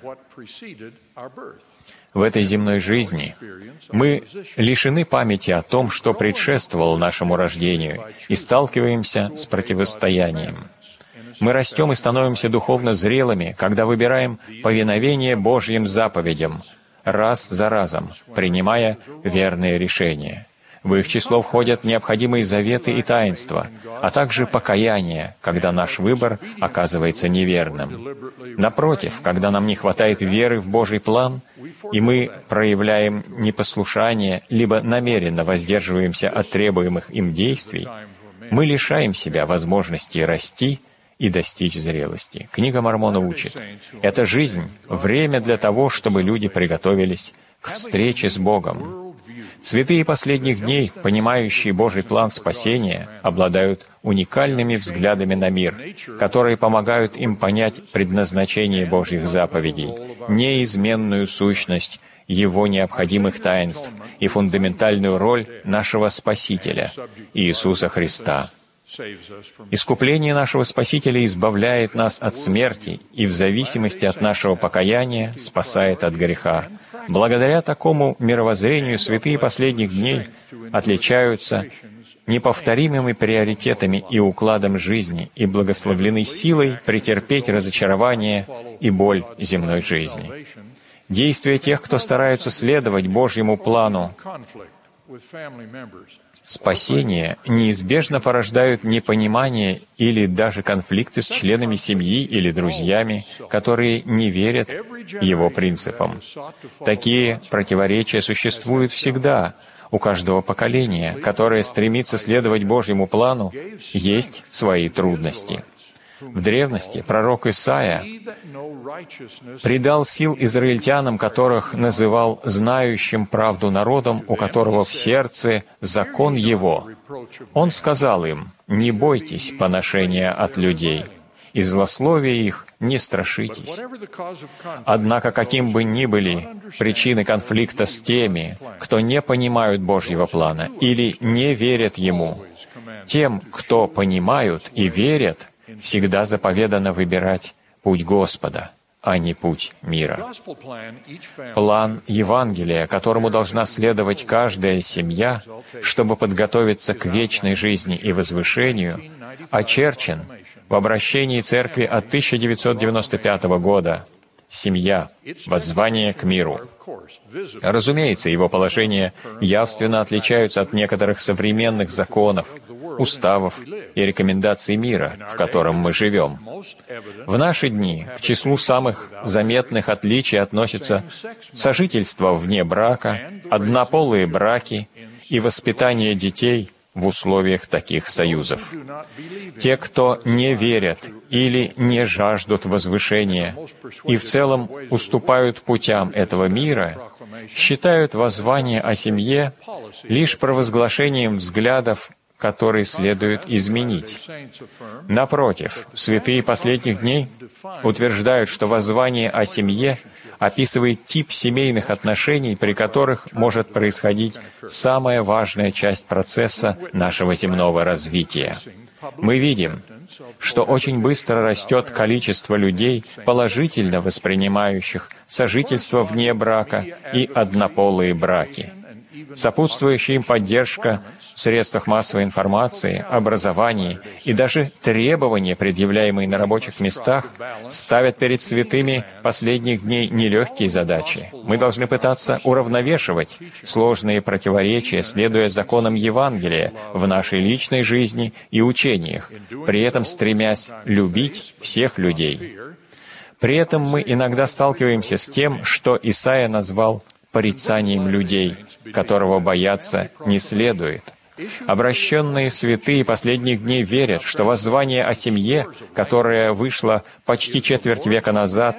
В этой земной жизни мы лишены памяти о том, что предшествовало нашему рождению, и сталкиваемся с противостоянием. Мы растем и становимся духовно зрелыми, когда выбираем повиновение Божьим заповедям, раз за разом, принимая верные решения. В их число входят необходимые заветы и таинства, а также покаяние, когда наш выбор оказывается неверным. Напротив, когда нам не хватает веры в Божий план, и мы проявляем непослушание, либо намеренно воздерживаемся от требуемых им действий, мы лишаем себя возможности расти и достичь зрелости. Книга Мормона учит, эта жизнь — время для того, чтобы люди приготовились к встрече с Богом. Святые последних дней, понимающие Божий план спасения, обладают уникальными взглядами на мир, которые помогают им понять предназначение Божьих заповедей, неизменную сущность Его необходимых таинств и фундаментальную роль нашего Спасителя, Иисуса Христа. Искупление нашего Спасителя избавляет нас от смерти и в зависимости от нашего покаяния спасает от греха. Благодаря такому мировоззрению святые последних дней отличаются неповторимыми приоритетами и укладом жизни и благословлены силой претерпеть разочарование и боль земной жизни. Действия тех, кто стараются следовать Божьему плану спасения, неизбежно порождают непонимание или даже конфликты с членами семьи или друзьями, которые не верят Его принципам. Такие противоречия существуют всегда. У каждого поколения, которое стремится следовать Божьему плану, есть свои трудности. В древности пророк Исаия придал сил израильтянам, которых называл знающим правду народом, у которого в сердце закон его. Он сказал им: «Не бойтесь поношения от людей, и злословия их не страшитесь». Однако, каким бы ни были причины конфликта с теми, кто не понимают Божьего плана или не верят Ему, тем, кто понимают и верят, всегда заповедано выбирать путь Господа, а не путь мира. План Евангелия, которому должна следовать каждая семья, чтобы подготовиться к вечной жизни и возвышению, очерчен в обращении Церкви от 1995 года «Семья. Воззвание к миру». Разумеется, его положения явственно отличаются от некоторых современных законов, уставов и рекомендаций мира, в котором мы живем. В наши дни к числу самых заметных отличий относятся сожительство вне брака, однополые браки и воспитание детей в условиях таких союзов. Те, кто не верят или не жаждут возвышения и в целом уступают путям этого мира, считают воззвание о семье лишь провозглашением взглядов, которые следует изменить. Напротив, святые последних дней утверждают, что воззвание о семье описывает тип семейных отношений, при которых может происходить самая важная часть процесса нашего земного развития. Мы видим, что очень быстро растет количество людей, положительно воспринимающих сожительство вне брака и однополые браки. Сопутствующая им поддержка в средствах массовой информации, образовании и даже требования, предъявляемые на рабочих местах, ставят перед святыми последних дней нелегкие задачи. Мы должны пытаться уравновешивать сложные противоречия, следуя законам Евангелия в нашей личной жизни и учениях, при этом стремясь любить всех людей. При этом мы иногда сталкиваемся с тем, что Исаия назвал порицанием людей, которого бояться не следует. Обращенные святые последних дней верят, что воззвание о семье, которое вышло почти четверть века назад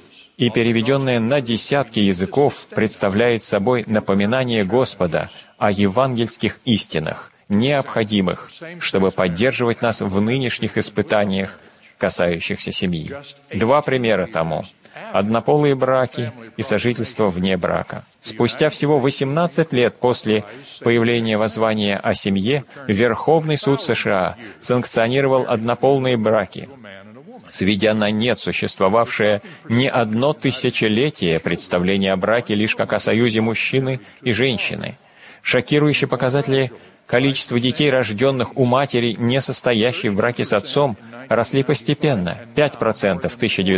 и переведенное на десятки языков, представляет собой напоминание Господа о евангельских истинах, необходимых, чтобы поддерживать нас в нынешних испытаниях, касающихся семьи. Два примера тому: однополые браки и сожительство вне брака. Спустя всего 18 лет после появления воззвания о семье, Верховный суд США санкционировал однополые браки, сведя на нет существовавшее не одно тысячелетие представление о браке лишь как о союзе мужчины и женщины. Шокирующие показатели количества детей, рожденных у матери, не состоящей в браке с отцом, росли постепенно. 5% в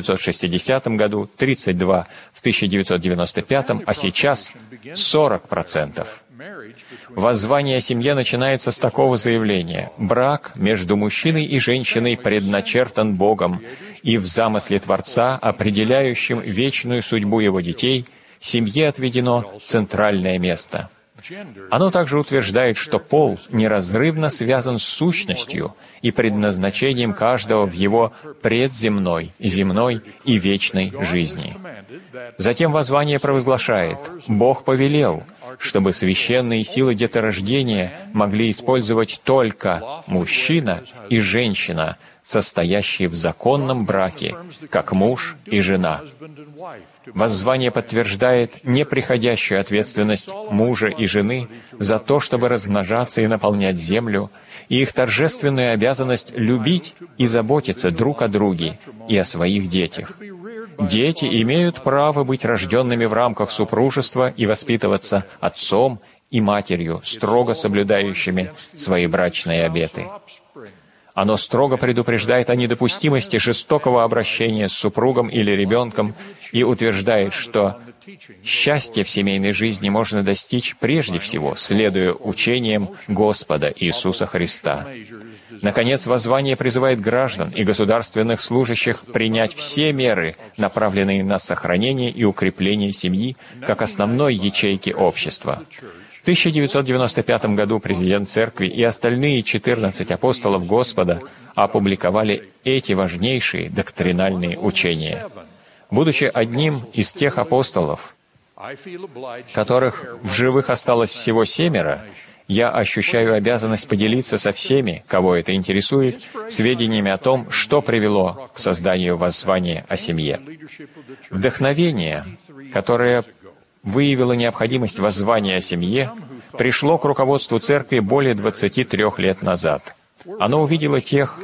1960 году, 32% в 1995, а сейчас 40%. Воззвание о семье начинается с такого заявления: «Брак между мужчиной и женщиной предначертан Богом, и в замысле Творца, определяющем вечную судьбу его детей, семье отведено центральное место». Оно также утверждает, что пол неразрывно связан с сущностью и предназначением каждого в его предземной, земной и вечной жизни. Затем воззвание провозглашает: «Бог повелел, чтобы священные силы деторождения могли использовать только мужчина и женщина, состоящие в законном браке, как муж и жена». Воззвание подтверждает неприходящую ответственность мужа и жены за то, чтобы размножаться и наполнять землю, и их торжественную обязанность любить и заботиться друг о друге и о своих детях. Дети имеют право быть рожденными в рамках супружества и воспитываться отцом и матерью, строго соблюдающими свои брачные обеты. Оно строго предупреждает о недопустимости жестокого обращения с супругом или ребенком и утверждает, что Счастье в семейной жизни можно достичь прежде всего, следуя учениям Господа Иисуса Христа. Наконец, воззвание призывает граждан и государственных служащих принять все меры, направленные на сохранение и укрепление семьи как основной ячейки общества. В 1995 году президент Церкви и остальные 14 апостолов Господа опубликовали эти важнейшие доктринальные учения. Будучи одним из тех апостолов, которых в живых осталось всего 7, я ощущаю обязанность поделиться со всеми, кого это интересует, сведениями о том, что привело к созданию воззвания о семье. Вдохновение, которое выявило необходимость воззвания о семье, пришло к руководству Церкви более 23 лет назад. Оно удивило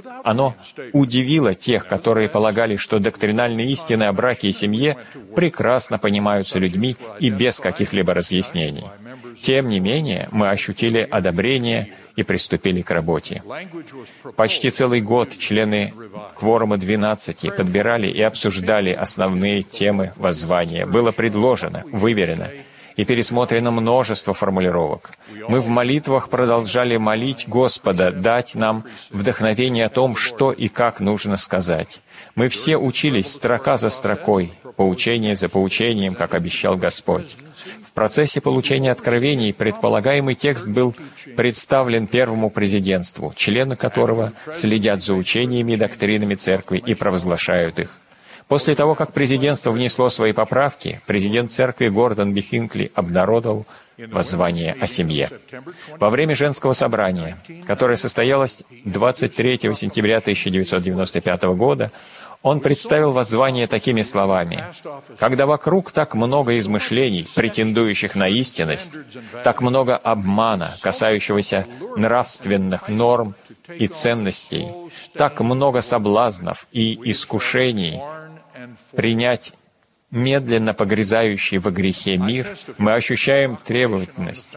тех, которые полагали, что доктринальные истины о браке и семье прекрасно понимаются людьми и без каких-либо разъяснений. Тем не менее, мы ощутили одобрение и приступили к работе. Почти целый год члены кворума 12 подбирали и обсуждали основные темы воззвания. Было предложено, выверено и пересмотрено множество формулировок. Мы в молитвах продолжали молить Господа дать нам вдохновение о том, что и как нужно сказать. Мы все учились строка за строкой, поучение за поучением, как обещал Господь. В процессе получения откровений предполагаемый текст был представлен первому президентству, члены которого следят за учениями и доктринами Церкви и провозглашают их. После того, как президентство внесло свои поправки, президент Церкви Гордон Би Хинкли обнародовал воззвание о семье. Во время женского собрания, которое состоялось 23 сентября 1995 года, он представил воззвание такими словами: «Когда вокруг так много измышлений, претендующих на истинность, так много обмана, касающегося нравственных норм и ценностей, так много соблазнов и искушений принять медленно погрязающий во грехе мир, мы ощущаем требовательность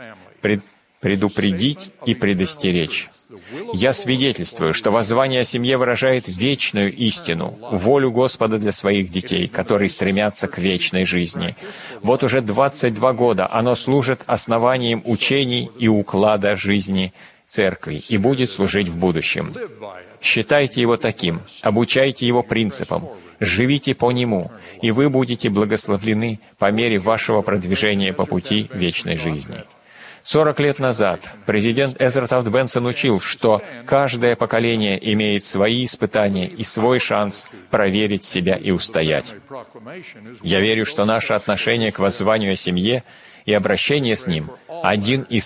предупредить и предостеречь. Я свидетельствую, что воззвание о семье выражает вечную истину, волю Господа для своих детей, которые стремятся к вечной жизни. Вот уже 22 года оно служит основанием учений и уклада жизни Церкви и будет служить в будущем. Считайте его таким, обучайте его принципам, живите по нему, и вы будете благословлены по мере вашего продвижения по пути вечной жизни». 40 лет назад президент Эзра Тафт Бенсон учил, что каждое поколение имеет свои испытания и свой шанс проверить себя и устоять. Я верю, что наше отношение к воззванию о семье и обращение с ним — один из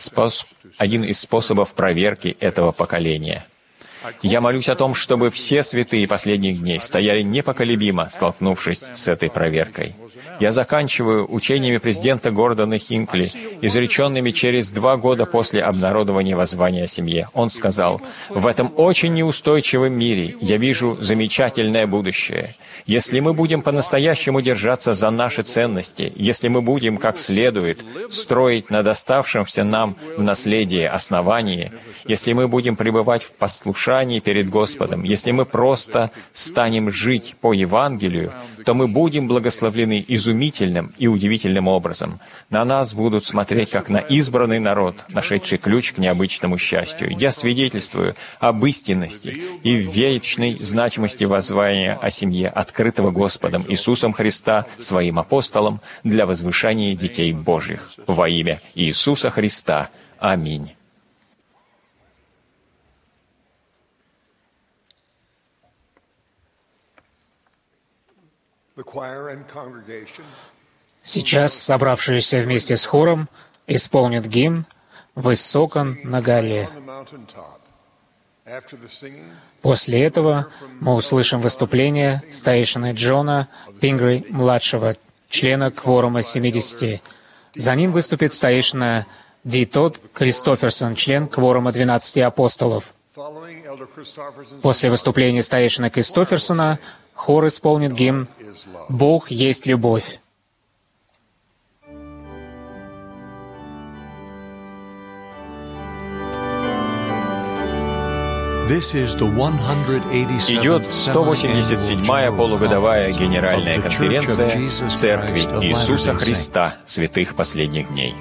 способов проверки этого поколения. Я молюсь о том, чтобы все святые последних дней стояли непоколебимо, столкнувшись с этой проверкой. Я заканчиваю учениями президента Гордона Хинкли, изреченными через 2 года после обнародования воззвания о семье. Он сказал: «В этом очень неустойчивом мире я вижу замечательное будущее. Если мы будем по-настоящему держаться за наши ценности, если мы будем как следует строить на доставшемся нам в наследие основании, если мы будем пребывать в послушании перед Господом, если мы просто станем жить по Евангелию, то мы будем благословлены изумительным и удивительным образом. На нас будут смотреть как на избранный народ, нашедший ключ к необычному счастью. Я свидетельствую об истинности и вечной значимости воззвания о семье, открытого Господом Иисусом Христа своим апостолам для возвышения детей Божьих. Во имя Иисуса Христа. Аминь». Сейчас собравшиеся вместе с хором исполнят гимн «Высокон на горе». После этого мы услышим выступление старейшины Джона Пингри-младшего, члена кворума 70. За ним выступит старейшина Ди Тодд Кристоферсон, член кворума 12 апостолов. После выступления старейшины Кристоферсона хор исполнит гимн «Бог есть любовь». Идет 187-я полугодовая Генеральная конференция Церкви Иисуса Христа святых последних дней.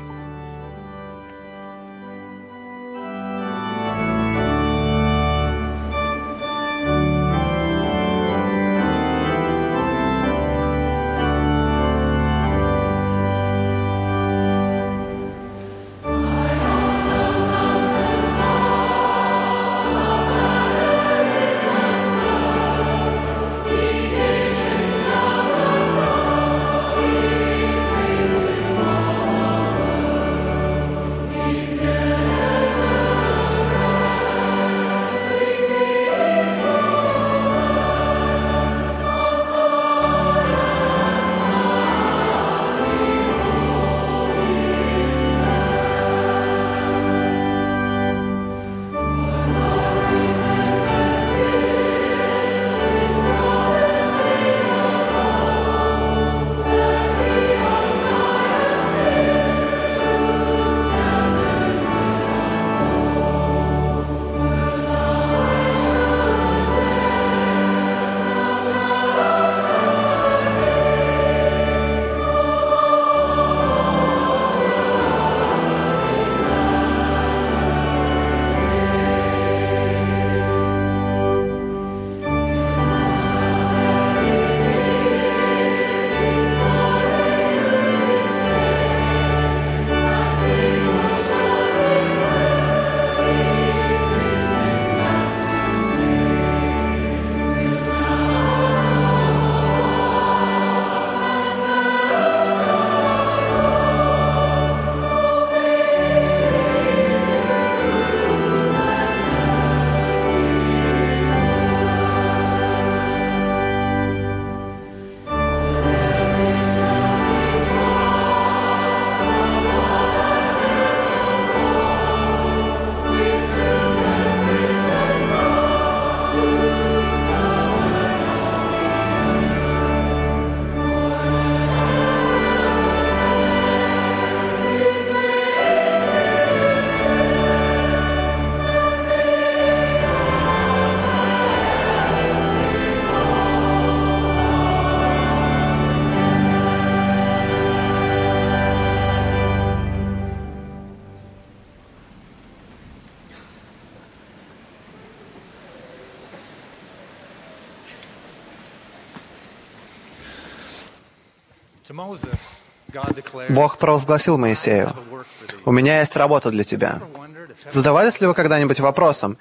Бог провозгласил Моисею: «У меня есть работа для тебя». Задавались ли вы когда-нибудь вопросом,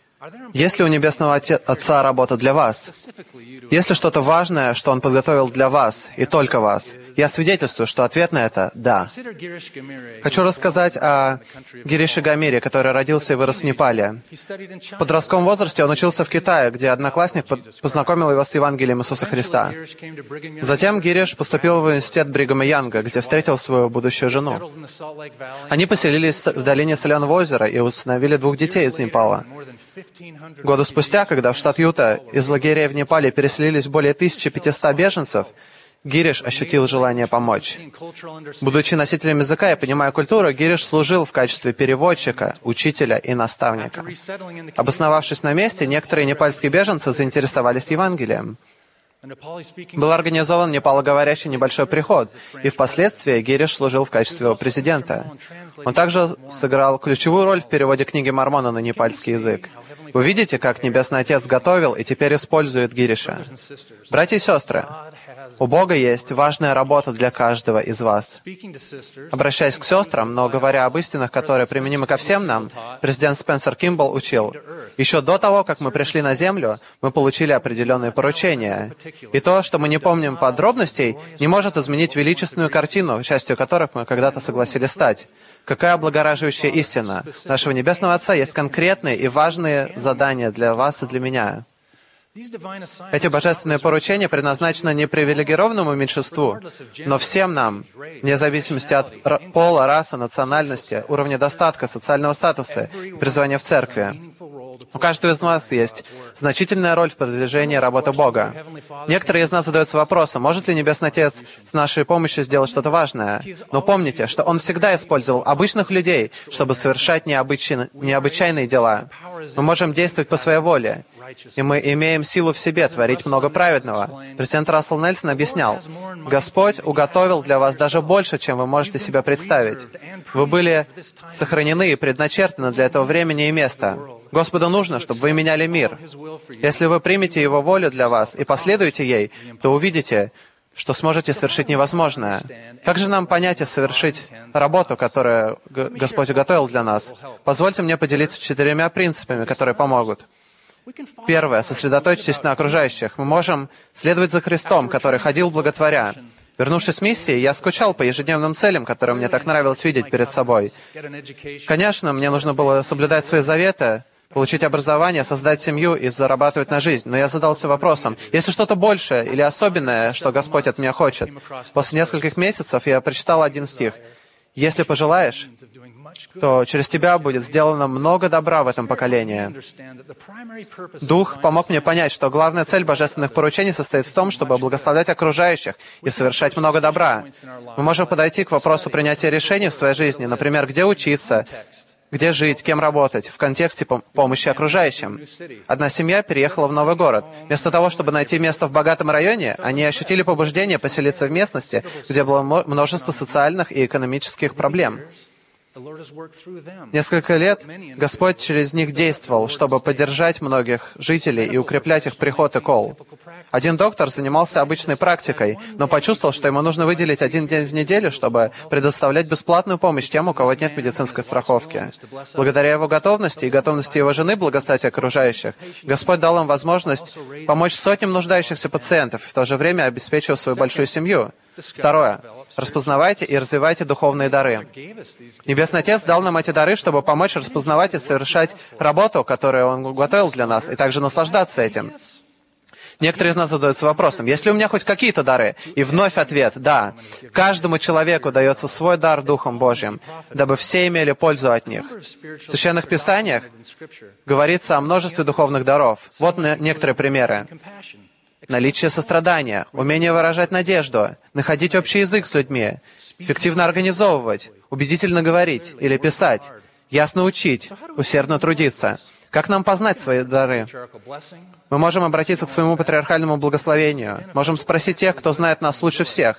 есть ли у Небесного Отца работа для вас? Есть ли что-то важное, что Он подготовил для вас и только вас? Я свидетельствую, что ответ на это — да. Хочу рассказать о Гирише Гамире, который родился и вырос в Непале. В подростковом возрасте он учился в Китае, где одноклассник познакомил его с Евангелием Иисуса Христа. Затем Гириш поступил в университет Бригама Янга, где встретил свою будущую жену. Они поселились в долине Соленого озера и усыновили 2 детей из Непала. Годы спустя, когда в штат Юта из лагерей в Непале переселились более 1500 беженцев, Гириш ощутил желание помочь. Будучи носителем языка и понимая культуру, Гириш служил в качестве переводчика, учителя и наставника. Обосновавшись на месте, некоторые непальские беженцы заинтересовались Евангелием. Был организован непалоговорящий небольшой приход, и впоследствии Гириш служил в качестве его президента. Он также сыграл ключевую роль в переводе книги Мормона на непальский язык. Вы видите, как Небесный Отец готовил и теперь использует Гириша. Братья и сестры, у Бога есть важная работа для каждого из вас. Обращаясь к сестрам, но говоря об истинах, которые применимы ко всем нам, президент Спенсер Кимбл учил: еще до того, как мы пришли на Землю, мы получили определенные поручения. И то, что мы не помним подробностей, не может изменить величественную картину, частью которых мы когда-то согласились стать. Какая облагораживающая истина! У нашего Небесного Отца есть конкретные и важные задания для вас и для меня. Эти божественные поручения предназначены не привилегированному меньшинству, но всем нам, вне зависимости от пола, расы, национальности, уровня достатка, социального статуса и призвания в церкви. У каждого из нас есть значительная роль в продвижении работы Бога. Некоторые из нас задаются вопросом, может ли Небесный Отец с нашей помощью сделать что-то важное? Но помните, что Он всегда использовал обычных людей, чтобы совершать необычайные дела. Мы можем действовать по своей воле, и мы имеем силу в себе творить много праведного. Президент Рассел Нельсон объяснял, «Господь уготовил для вас даже больше, чем вы можете себе представить. Вы были сохранены и предначертаны для этого времени и места. Господу нужно, чтобы вы меняли мир. Если вы примете Его волю для вас и последуете ей, то увидите, что сможете совершить невозможное. Как же нам понять и совершить работу, которую Господь уготовил для нас? Позвольте мне поделиться 4 принципами, которые помогут. Первое. Сосредоточьтесь на окружающих. Мы можем следовать за Христом, который ходил благотворя. Вернувшись с миссии, я скучал по ежедневным целям, которые мне так нравилось видеть перед собой. Конечно, мне нужно было соблюдать свои заветы, получить образование, создать семью и зарабатывать на жизнь. Но я задался вопросом, есть ли что-то большее или особенное, что Господь от меня хочет? После нескольких месяцев я прочитал один стих. «Если пожелаешь, то через тебя будет сделано много добра в этом поколении». Дух помог мне понять, что главная цель божественных поручений состоит в том, чтобы благословлять окружающих и совершать много добра. Мы можем подойти к вопросу принятия решений в своей жизни, например, где учиться, где жить, кем работать, в контексте помощи окружающим. Одна семья переехала в новый город. Вместо того, чтобы найти место в богатом районе, они ощутили побуждение поселиться в местности, где было множество социальных и экономических проблем. Несколько лет Господь через них действовал, чтобы поддержать многих жителей и укреплять их приход и кол. Один доктор занимался обычной практикой, но почувствовал, что ему нужно выделить 1 день в неделю, чтобы предоставлять бесплатную помощь тем, у кого нет медицинской страховки. Благодаря его готовности и готовности его жены благословить окружающих, Господь дал им возможность помочь сотням нуждающихся пациентов и в то же время обеспечивая свою большую семью. Второе. Распознавайте и развивайте духовные дары. Небесный Отец дал нам эти дары, чтобы помочь распознавать и совершать работу, которую Он уготовил для нас, и также наслаждаться этим. Некоторые из нас задаются вопросом, есть ли у меня хоть какие-то дары? И вновь ответ – да. Каждому человеку дается свой дар Духом Божьим, дабы все имели пользу от них. В Священных Писаниях говорится о множестве духовных даров. Вот некоторые примеры. Наличие сострадания, умение выражать надежду, находить общий язык с людьми, эффективно организовывать, убедительно говорить или писать, ясно учить, усердно трудиться. Как нам познать свои дары? Мы можем обратиться к своему патриархальному благословению, можем спросить тех, кто знает нас лучше всех.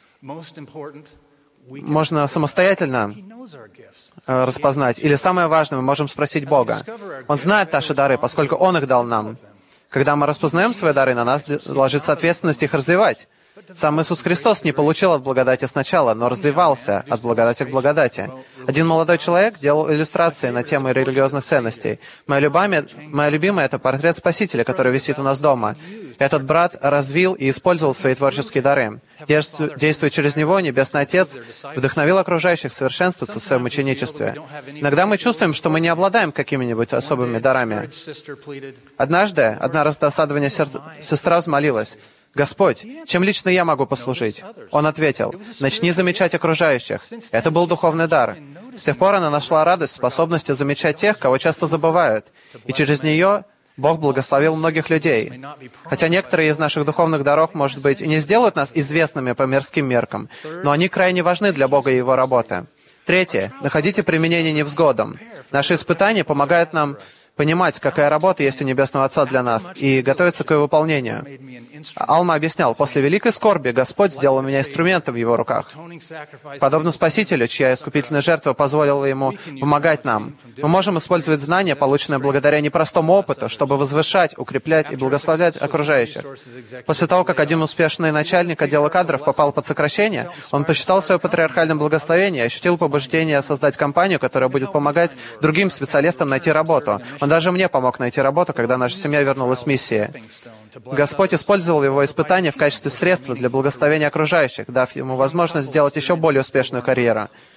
Можно самостоятельно распознать. Или самое важное, мы можем спросить Бога. Он знает наши дары, поскольку Он их дал нам. Когда мы распознаем свои дары, на нас ложится ответственность их развивать. Сам Иисус Христос не получил от благодати сначала, но развивался от благодати к благодати. Один молодой человек делал иллюстрации на темы религиозных ценностей. Моя любимая — это портрет Спасителя, который висит у нас дома. Этот брат развил и использовал свои творческие дары. Действуя через него, Небесный Отец вдохновил окружающих совершенствоваться в своем ученичестве. Иногда мы чувствуем, что мы не обладаем какими-нибудь особыми дарами. Однажды одна раздосадованная сестра взмолилась: «Господь, чем лично я могу послужить?» Он ответил: «Начни замечать окружающих». Это был духовный дар. С тех пор она нашла радость в способности замечать тех, кого часто забывают. И через нее Бог благословил многих людей. Хотя некоторые из наших духовных даров, может быть, и не сделают нас известными по мирским меркам, но они крайне важны для Бога и Его работы. Третье. Находите применение невзгодам. Наши испытания помогают нам понимать, какая работа есть у Небесного Отца для нас, и готовиться к ее выполнению. Алма объяснял: «После великой скорби Господь сделал меня инструментом в Его руках». Подобно Спасителю, чья искупительная жертва позволила Ему помогать нам, мы можем использовать знания, полученные благодаря непростому опыту, чтобы возвышать, укреплять и благословлять окружающих. После того, как один успешный начальник отдела кадров попал под сокращение, он посчитал свое патриархальное благословение и ощутил побуждение создать компанию, которая будет помогать другим специалистам найти работу. Он даже мне помог найти работу, когда наша семья вернулась с миссии. Господь использовал его испытания в качестве средства для благословения окружающих, дав ему возможность сделать еще более успешную карьеру.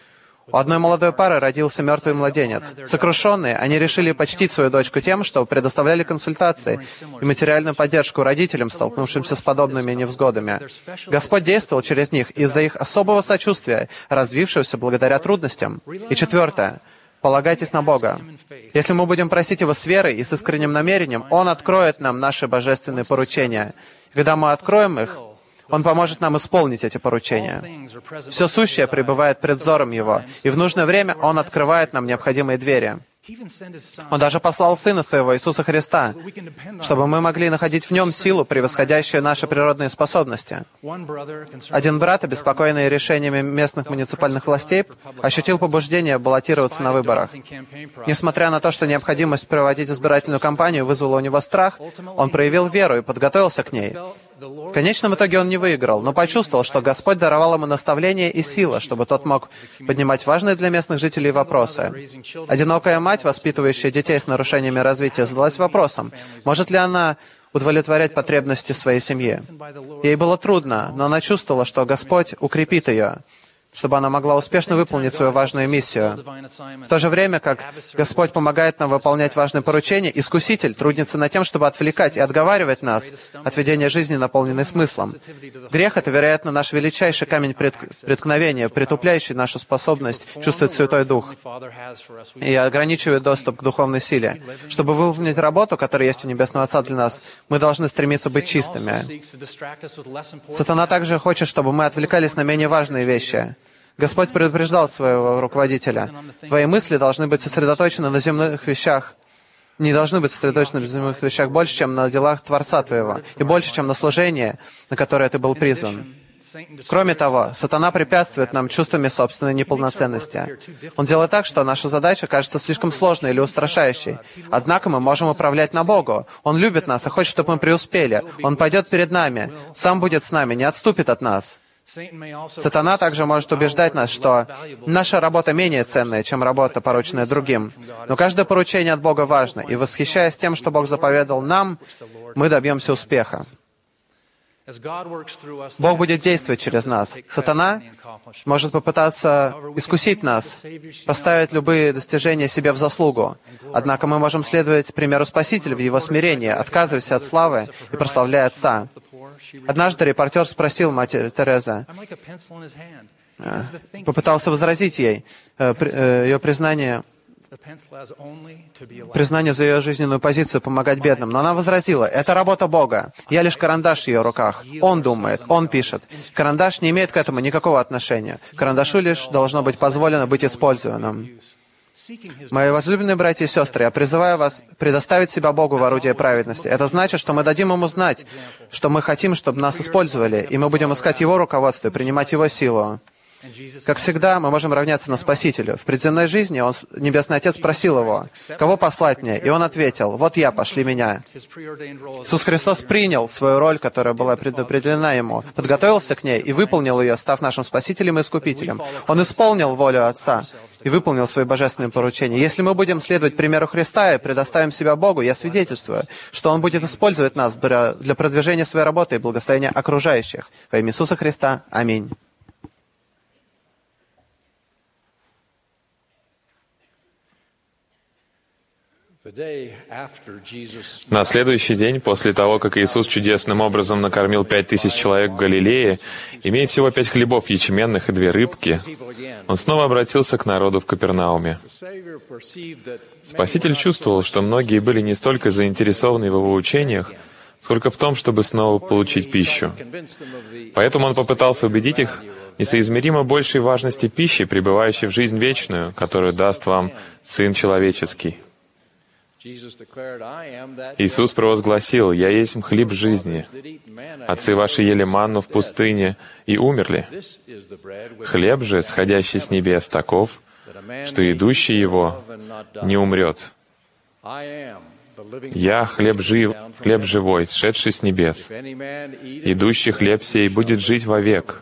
У одной молодой пары родился мертвый младенец. Сокрушенные, они решили почтить свою дочку тем, что предоставляли консультации и материальную поддержку родителям, столкнувшимся с подобными невзгодами. Господь действовал через них из-за их особого сочувствия, развившегося благодаря трудностям. И четвертое. Полагайтесь на Бога. Если мы будем просить Его с верой и с искренним намерением, Он откроет нам наши божественные поручения. Когда мы откроем их, Он поможет нам исполнить эти поручения. Все сущее пребывает пред взором Его, и в нужное время Он открывает нам необходимые двери. Он даже послал Сына Своего, Иисуса Христа, чтобы мы могли находить в Нем силу, превосходящую наши природные способности. Один брат, обеспокоенный решениями местных муниципальных властей, ощутил побуждение баллотироваться на выборах. Несмотря на то, что необходимость проводить избирательную кампанию вызвала у него страх, он проявил веру и подготовился к ней. В конечном итоге он не выиграл, но почувствовал, что Господь даровал ему наставление и сила, чтобы тот мог поднимать важные для местных жителей вопросы. Одинокая мать, воспитывающая детей с нарушениями развития, задалась вопросом, может ли она удовлетворять потребности своей семьи. Ей было трудно, но она чувствовала, что Господь укрепит ее, чтобы она могла успешно выполнить свою важную миссию. В то же время, как Господь помогает нам выполнять важные поручения, Искуситель трудится над тем, чтобы отвлекать и отговаривать нас от ведения жизни, наполненной смыслом. Грех — это, вероятно, наш величайший камень преткновения, притупляющий нашу способность чувствовать Святой Дух и ограничивает доступ к духовной силе. Чтобы выполнить работу, которая есть у Небесного Отца для нас, мы должны стремиться быть чистыми. Сатана также хочет, чтобы мы отвлекались на менее важные вещи. Господь предупреждал своего руководителя. Твои мысли должны быть сосредоточены на земных вещах. Не должны быть сосредоточены на земных вещах больше, чем на делах Творца твоего, и больше, чем на служение, на которое ты был призван. Кроме того, сатана препятствует нам чувствами собственной неполноценности. Он делает так, что наша задача кажется слишком сложной или устрашающей. Однако мы можем управлять на Богу. Он любит нас и хочет, чтобы мы преуспели. Он пойдет перед нами, сам будет с нами, не отступит от нас. Сатана также может убеждать нас, что наша работа менее ценная, чем работа, порученная другим. Но каждое поручение от Бога важно, и, восхищаясь тем, что Бог заповедал нам, мы добьемся успеха. Бог будет действовать через нас. Сатана может попытаться искусить нас, поставить любые достижения себе в заслугу. Однако мы можем следовать примеру Спасителя в Его смирении, отказываясь от славы и прославляя Отца. Однажды репортер спросил Матерь Терезу, попытался возразить ей ее признание за ее жизненную позицию помогать бедным. Но она возразила, это работа Бога. Я лишь карандаш в ее руках. Он думает, он пишет. Карандаш не имеет к этому никакого отношения. Карандашу лишь должно быть позволено быть использованным. Мои возлюбленные братья и сестры, я призываю вас предоставить себя Богу в орудие праведности. Это значит, что мы дадим Ему знать, что мы хотим, чтобы нас использовали, и мы будем искать Его руководство и принимать Его силу. Как всегда, мы можем равняться на Спасителю. В предземной жизни Небесный Отец спросил Его, «Кого послать мне?» И Он ответил, «Вот я, пошли меня». Иисус Христос принял свою роль, которая была предопределена Ему, подготовился к ней и выполнил ее, став нашим Спасителем и Искупителем. Он исполнил волю Отца и выполнил свои божественные поручения. Если мы будем следовать примеру Христа и предоставим себя Богу, я свидетельствую, что Он будет использовать нас для продвижения своей работы и благословения окружающих. Во имя Иисуса Христа. Аминь. На следующий день, после того, как Иисус чудесным образом накормил 5000 человек в Галилее, имея всего 5 хлебов ячменных и 2 рыбки, Он снова обратился к народу в Капернауме. Спаситель чувствовал, что многие были не столько заинтересованы в Его учениях, сколько в том, чтобы снова получить пищу. Поэтому Он попытался убедить их в несоизмеримо большей важности пищи, пребывающей в жизнь вечную, которую даст вам Сын Человеческий. Иисус провозгласил, «Я есть хлеб жизни. Отцы ваши ели манну в пустыне и умерли. Хлеб же, сходящий с небес, таков, что идущий его не умрет. Я хлеб живой, сшедший с небес. Идущий хлеб сей будет жить вовек.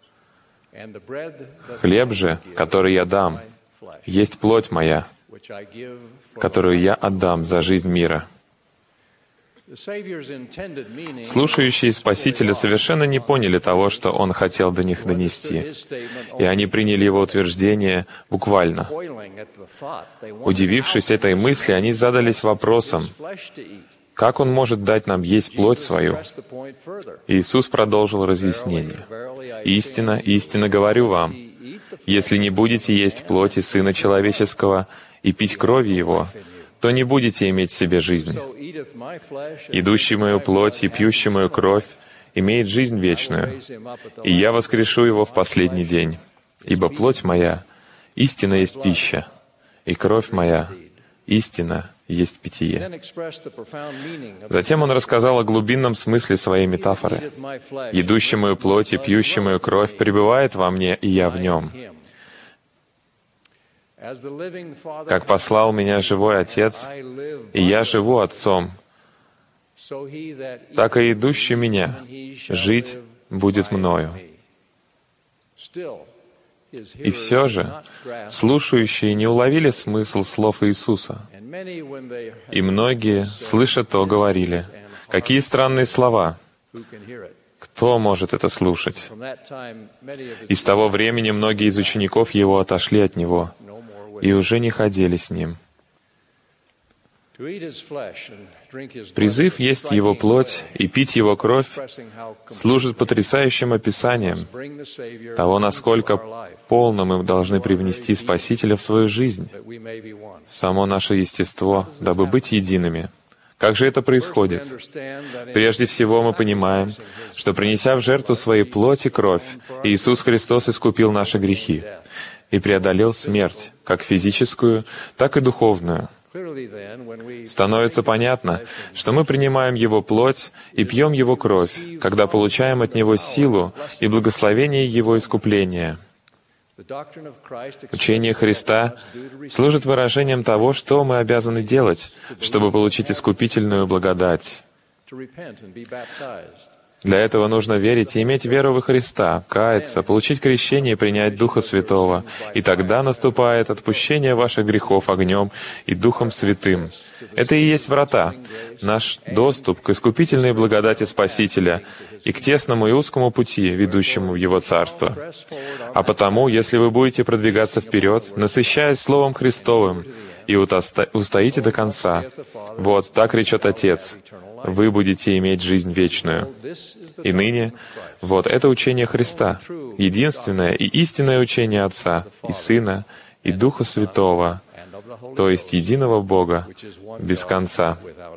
Хлеб же, который я дам, есть плоть моя, которую я отдам за жизнь мира». Слушающие Спасителя совершенно не поняли того, что Он хотел до них донести, и они приняли Его утверждение буквально. Удивившись этой мысли, они задались вопросом, как Он может дать нам есть плоть свою? Иисус продолжил разъяснение. «Истинно, истинно говорю вам, если не будете есть плоти Сына Человеческого и пить крови Его, то не будете иметь в себе жизнь. Идущий мою плоть и пьющий мою кровь имеет жизнь вечную, и я воскрешу его в последний день. Ибо плоть моя истинно есть пища, и кровь моя истинно есть питье». Затем Он рассказал о глубинном смысле своей метафоры. «Едущий мою плоть и пьющий мою кровь пребывает во мне, и я в нем. Как послал меня живой Отец, и я живу Отцом, так и идущий меня жить будет мною». И все же слушающие не уловили смысл слов Иисуса. И многие, слыша то, говорили: «Какие странные слова! Кто может это слушать?» И с того времени многие из учеников Его отошли от Него и уже не ходили с Ним. Призыв есть Его плоть и пить Его кровь служит потрясающим описанием того, насколько полно мы должны привнести Спасителя в свою жизнь, в само наше естество, дабы быть едиными. Как же это происходит? Прежде всего мы понимаем, что, принеся в жертву своей плоть и кровь, Иисус Христос искупил наши грехи и преодолел смерть, как физическую, так и духовную. Становится понятно, что мы принимаем Его плоть и пьем Его кровь, когда получаем от Него силу и благословение Его искупления. Учение Христа служит выражением того, что мы обязаны делать, чтобы получить искупительную благодать. Для этого нужно верить и иметь веру во Христа, каяться, получить крещение и принять Духа Святого. И тогда наступает отпущение ваших грехов огнем и Духом Святым. Это и есть врата, наш доступ к искупительной благодати Спасителя и к тесному и узкому пути, ведущему в Его Царство. А потому, если вы будете продвигаться вперед, насыщаясь Словом Христовым, и устоите до конца, вот так речет Отец, вы будете иметь жизнь вечную. И ныне, вот это учение Христа, единственное и истинное учение Отца, и Сына, и Духа Святого, то есть единого Бога, без конца.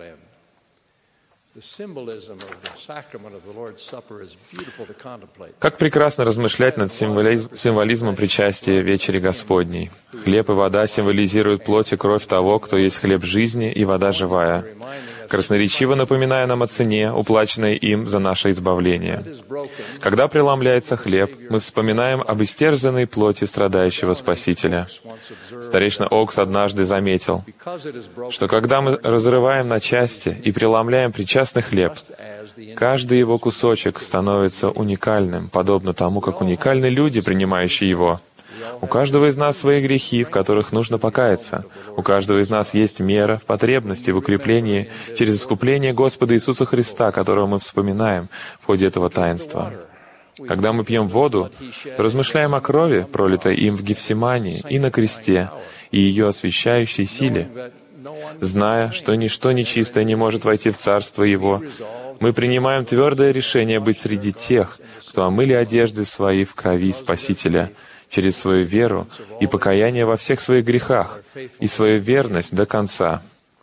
Как прекрасно размышлять над символизмом причастия вечери Господней. Хлеб и вода символизируют плоть и кровь того, кто есть хлеб жизни и вода живая, красноречиво напоминая нам о цене, уплаченной им за наше избавление. Когда преломляется хлеб, мы вспоминаем об истерзанной плоти страдающего Спасителя. Старейшина Окс однажды заметил, что когда мы разрываем на части и преломляем причастный хлеб, каждый его кусочек становится уникальным, подобно тому, как уникальны люди, принимающие его. У каждого из нас свои грехи, в которых нужно покаяться. У каждого из нас есть мера в потребности в укреплении через искупление Господа Иисуса Христа, которого мы вспоминаем в ходе этого таинства. Когда мы пьем воду, то размышляем о крови, пролитой им в Гефсимании и на кресте, и ее освящающей силе. Зная, что ничто нечистое не может войти в Царство Его, мы принимаем твердое решение быть среди тех, кто омыли одежды свои в крови Спасителя, через свою веру и покаяние во всех своих грехах и свою верность до конца.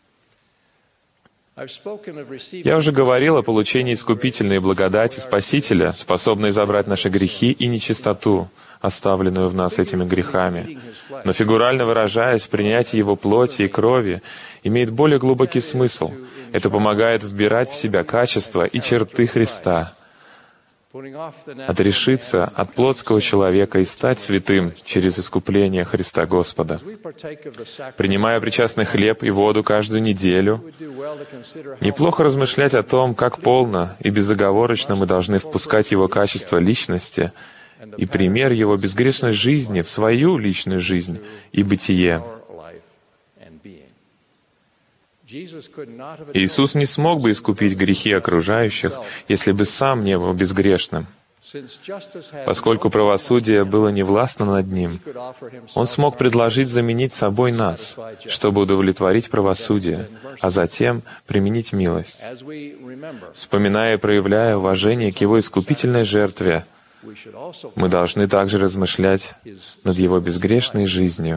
Я уже говорил о получении искупительной благодати Спасителя, способной забрать наши грехи и нечистоту, оставленную в нас этими грехами. Но фигурально выражаясь, принятие Его плоти и крови имеет более глубокий смысл. Это помогает вбирать в себя качества и черты Христа, отрешиться от плотского человека и стать святым через искупление Христа Господа. Принимая причастный хлеб и воду каждую неделю, неплохо размышлять о том, как полно и безоговорочно мы должны впускать Его качество личности и пример Его безгрешной жизни в свою личную жизнь и бытие. Иисус не смог бы искупить грехи окружающих, если бы сам не был безгрешным. Поскольку правосудие было невластно над Ним, Он смог предложить заменить собой нас, чтобы удовлетворить правосудие, а затем применить милость. Вспоминая и проявляя уважение к Его искупительной жертве, мы должны также размышлять над Его безгрешной жизнью.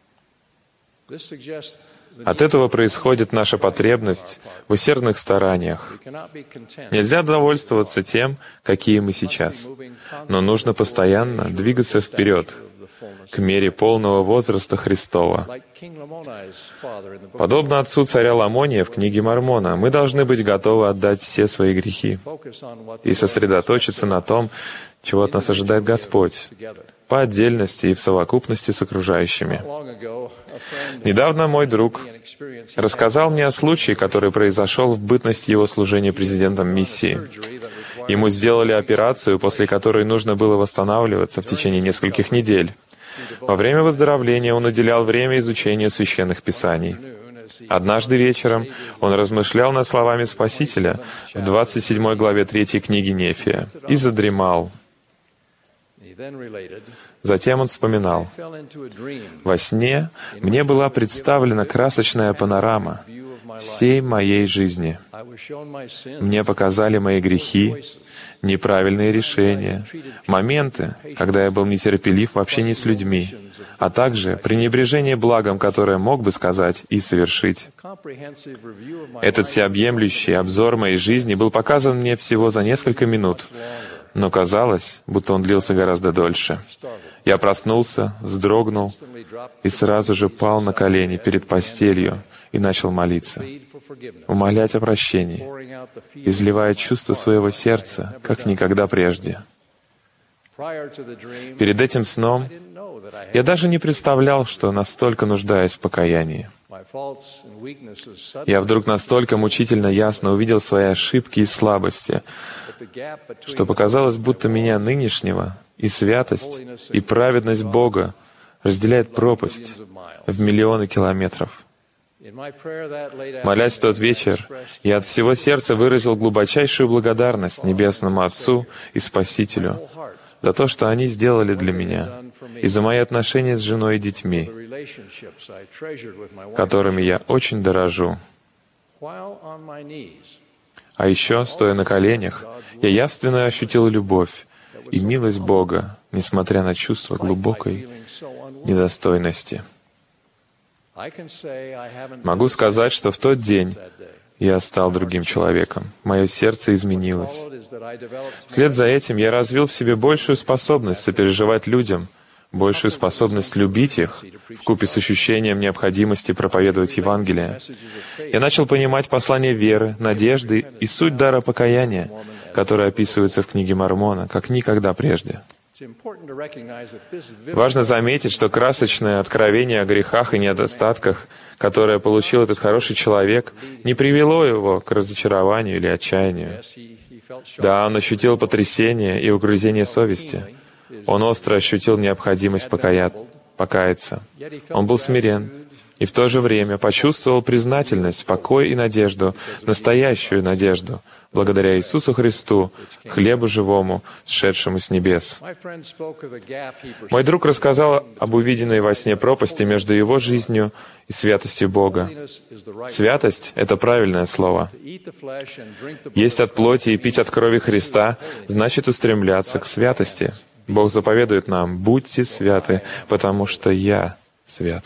От этого происходит наша потребность в усердных стараниях. Нельзя довольствоваться тем, какие мы сейчас, но нужно постоянно двигаться вперед, к мере полного возраста Христова. Подобно отцу царя Ламония в книге Мормона, мы должны быть готовы отдать все свои грехи и сосредоточиться на том, чего от нас ожидает Господь, по отдельности и в совокупности с окружающими. Недавно мой друг рассказал мне о случае, который произошел в бытность его служения президентом миссии. Ему сделали операцию, после которой нужно было восстанавливаться в течение нескольких недель. Во время выздоровления он уделял время изучению священных писаний. Однажды вечером он размышлял над словами Спасителя в 27 главе 3 книги Нефия и задремал. Затем он вспоминал: «Во сне мне была представлена красочная панорама всей моей жизни. Мне показали мои грехи, неправильные решения, моменты, когда я был нетерпелив в общении с людьми, а также пренебрежение благом, которое мог бы сказать и совершить. Этот всеобъемлющий обзор моей жизни был показан мне всего за несколько минут, но казалось, будто он длился гораздо дольше. Я проснулся, вздрогнул и сразу же пал на колени перед постелью и начал молиться, умолять о прощении, изливая чувства своего сердца, как никогда прежде. Перед этим сном я даже не представлял, что настолько нуждаюсь в покаянии. Я вдруг настолько мучительно ясно увидел свои ошибки и слабости, что показалось, будто меня нынешнего и святость, и праведность Бога разделяет пропасть в миллионы километров. Молясь в тот вечер, я от всего сердца выразил глубочайшую благодарность Небесному Отцу и Спасителю за то, что они сделали для меня, и за мои отношения с женой и детьми, которыми я очень дорожу. А еще, стоя на коленях, я явственно ощутил любовь и милость Бога, несмотря на чувство глубокой недостойности. Могу сказать, что в тот день я стал другим человеком. Мое сердце изменилось. Вслед за этим я развил в себе большую способность сопереживать людям, большую способность любить их, вкупе с ощущением необходимости проповедовать Евангелие. Я начал понимать послание веры, надежды и суть дара покаяния, который описывается в книге Мормона, как никогда прежде. Важно заметить, что красочное откровение о грехах и недостатках, которое получил этот хороший человек, не привело его к разочарованию или отчаянию. Да, он ощутил потрясение и угрызение совести. Он остро ощутил необходимость покаяться. Он был смирен и в то же время почувствовал признательность, покой и надежду, настоящую надежду, благодаря Иисусу Христу, хлебу живому, сшедшему с небес. Мой друг рассказал об увиденной во сне пропасти между его жизнью и святостью Бога. Святость — это правильное слово. Есть от плоти и пить от крови Христа значит устремляться к святости. Бог заповедует нам: «Будьте святы, потому что Я свят».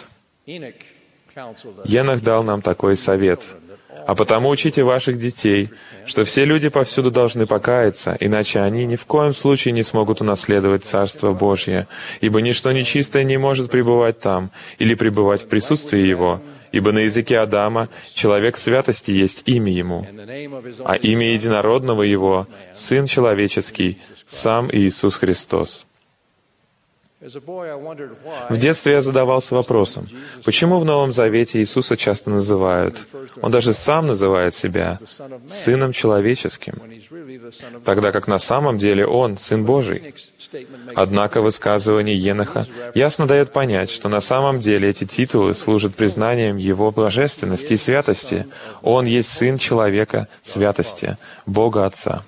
Енох дал нам такой совет: «А потому учите ваших детей, что все люди повсюду должны покаяться, иначе они ни в коем случае не смогут унаследовать Царство Божье, ибо ничто нечистое не может пребывать там или пребывать в присутствии Его, ибо на языке Адама человек святости есть имя Ему, а имя единородного Его — Сын Человеческий, сам Иисус Христос». В детстве я задавался вопросом, почему в Новом Завете Иисуса часто называют, Он даже сам называет себя Сыном Человеческим, тогда как на самом деле Он Сын Божий. Однако высказывание Еноха ясно дает понять, что на самом деле эти титулы служат признанием Его божественности и святости. Он есть Сын Человека святости, Бога Отца.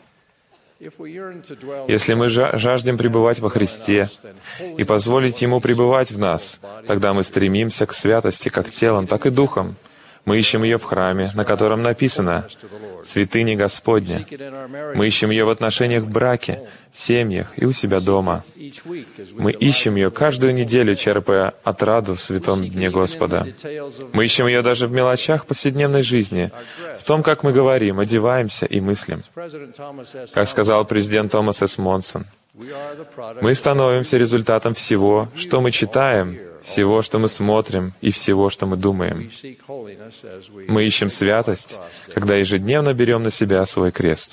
Если мы жаждем пребывать во Христе и позволить Ему пребывать в нас, тогда мы стремимся к святости как телом, так и духом. Мы ищем ее в храме, на котором написано «Святыня Господня». Мы ищем ее в отношениях в браке, в семьях и у себя дома. Мы ищем ее каждую неделю, черпая отраду в святом дне Господа. Мы ищем ее даже в мелочах повседневной жизни, в том, как мы говорим, одеваемся и мыслим. Как сказал президент Томас С. Монсон, мы становимся результатом всего, что мы читаем, всего, что мы смотрим, и всего, что мы думаем. Мы ищем святость, когда ежедневно берем на себя свой крест.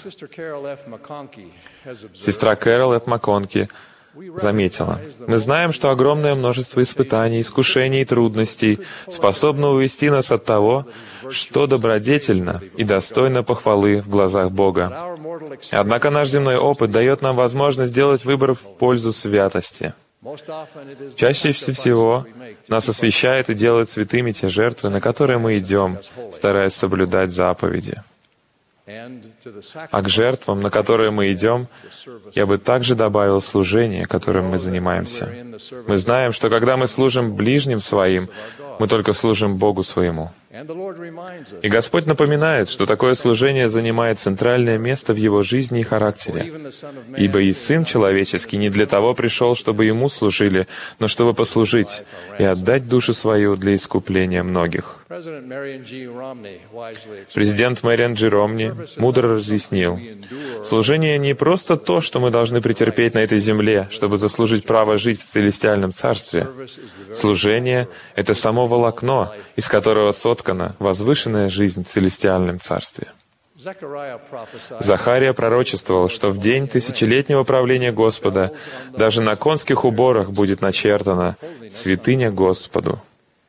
Сестра Кэрол Ф. МакКонки заметила, «Мы знаем, что огромное множество испытаний, искушений и трудностей способно увести нас от того, что добродетельно и достойно похвалы в глазах Бога. Однако наш земной опыт дает нам возможность сделать выбор в пользу святости. Чаще всего нас освящает и делает святыми те жертвы, на которые мы идем, стараясь соблюдать заповеди. А к жертвам, на которые мы идем, я бы также добавил служение, которым мы занимаемся. Мы знаем, что когда мы служим ближним своим, мы только служим Богу своему. И Господь напоминает, что такое служение занимает центральное место в Его жизни и характере. Ибо и Сын Человеческий не для того пришел, чтобы Ему служили, но чтобы послужить и отдать душу свою для искупления многих. Президент Мэриан Джи Ромни мудро разъяснил, служение не просто то, что мы должны претерпеть на этой земле, чтобы заслужить право жить в Целестиальном Царстве. Служение — это само волокно, из которого соткана возвышенная жизнь в Целестиальном Царстве. Захария пророчествовал, что в день тысячелетнего правления Господа даже на конских уборах будет начертана «Святыня Господу».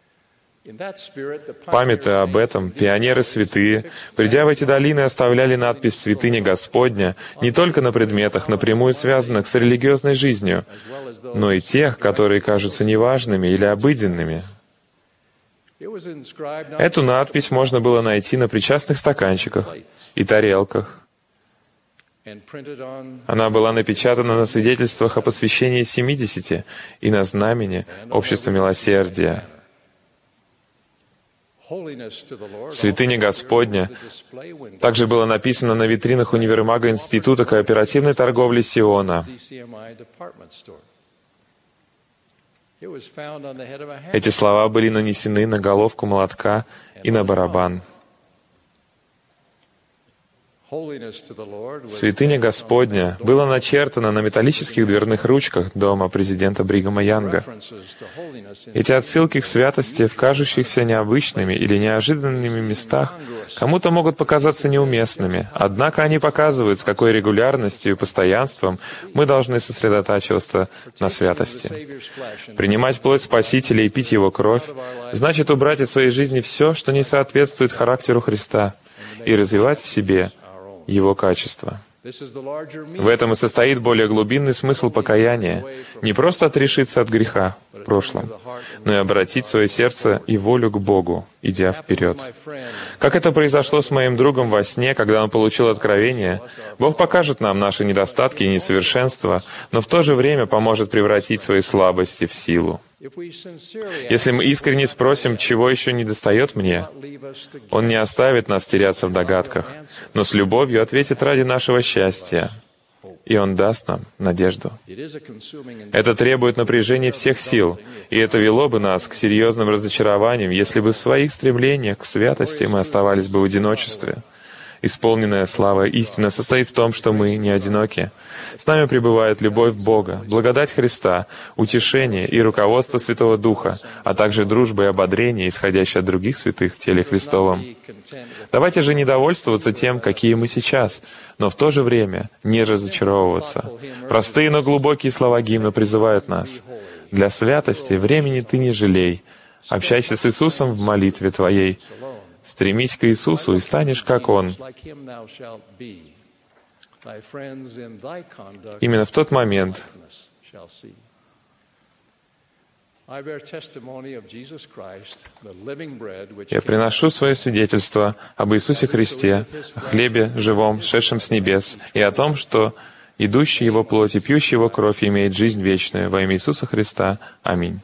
Памятуя об этом, пионеры святые, придя в эти долины, оставляли надпись «Святыня Господня» не только на предметах, напрямую связанных с религиозной жизнью, но и тех, которые кажутся неважными или обыденными. Эту надпись можно было найти на причастных стаканчиках и тарелках. Она была напечатана на свидетельствах о посвящении 70 и на знамени Общества Милосердия. «Святыня Господня» также было написано на витринах универмага Института кооперативной торговли Сиона. Эти слова были нанесены на головку молотка и на барабан. «Святыня Господня» было начертано на металлических дверных ручках дома президента Бригама Янга. Эти отсылки к святости в кажущихся необычными или неожиданными местах кому-то могут показаться неуместными, однако они показывают, с какой регулярностью и постоянством мы должны сосредотачиваться на святости. Принимать плоть Спасителя и пить Его кровь значит убрать из своей жизни все, что не соответствует характеру Христа, и развивать в себе Его качества. В этом и состоит более глубинный смысл покаяния. Не просто отрешиться от греха в прошлом, но и обратить свое сердце и волю к Богу, идя вперед. Как это произошло с моим другом во сне, когда он получил откровение, Бог покажет нам наши недостатки и несовершенства, но в то же время поможет превратить свои слабости в силу. Если мы искренне спросим, чего еще недостает мне, Он не оставит нас теряться в догадках, но с любовью ответит ради нашего счастья, и Он даст нам надежду. Это требует напряжения всех сил, и это вело бы нас к серьезным разочарованиям, если бы в своих стремлениях к святости мы оставались бы в одиночестве. Исполненная слава истина состоит в том, что мы не одиноки. С нами пребывает любовь Бога, благодать Христа, утешение и руководство Святого Духа, а также дружба и ободрение, исходящие от других святых в теле Христовом. Давайте же не довольствоваться тем, какие мы сейчас, но в то же время не разочаровываться. Простые, но глубокие слова гимна призывают нас. «Для святости времени ты не жалей. Общайся с Иисусом в молитве твоей. Стремись к Иисусу и станешь как Он». Именно в тот момент я приношу свое свидетельство об Иисусе Христе, о хлебе живом, шедшем с небес, и о том, что идущий Его плоть и пьющий Его кровь имеет жизнь вечную. Во имя Иисуса Христа. Аминь.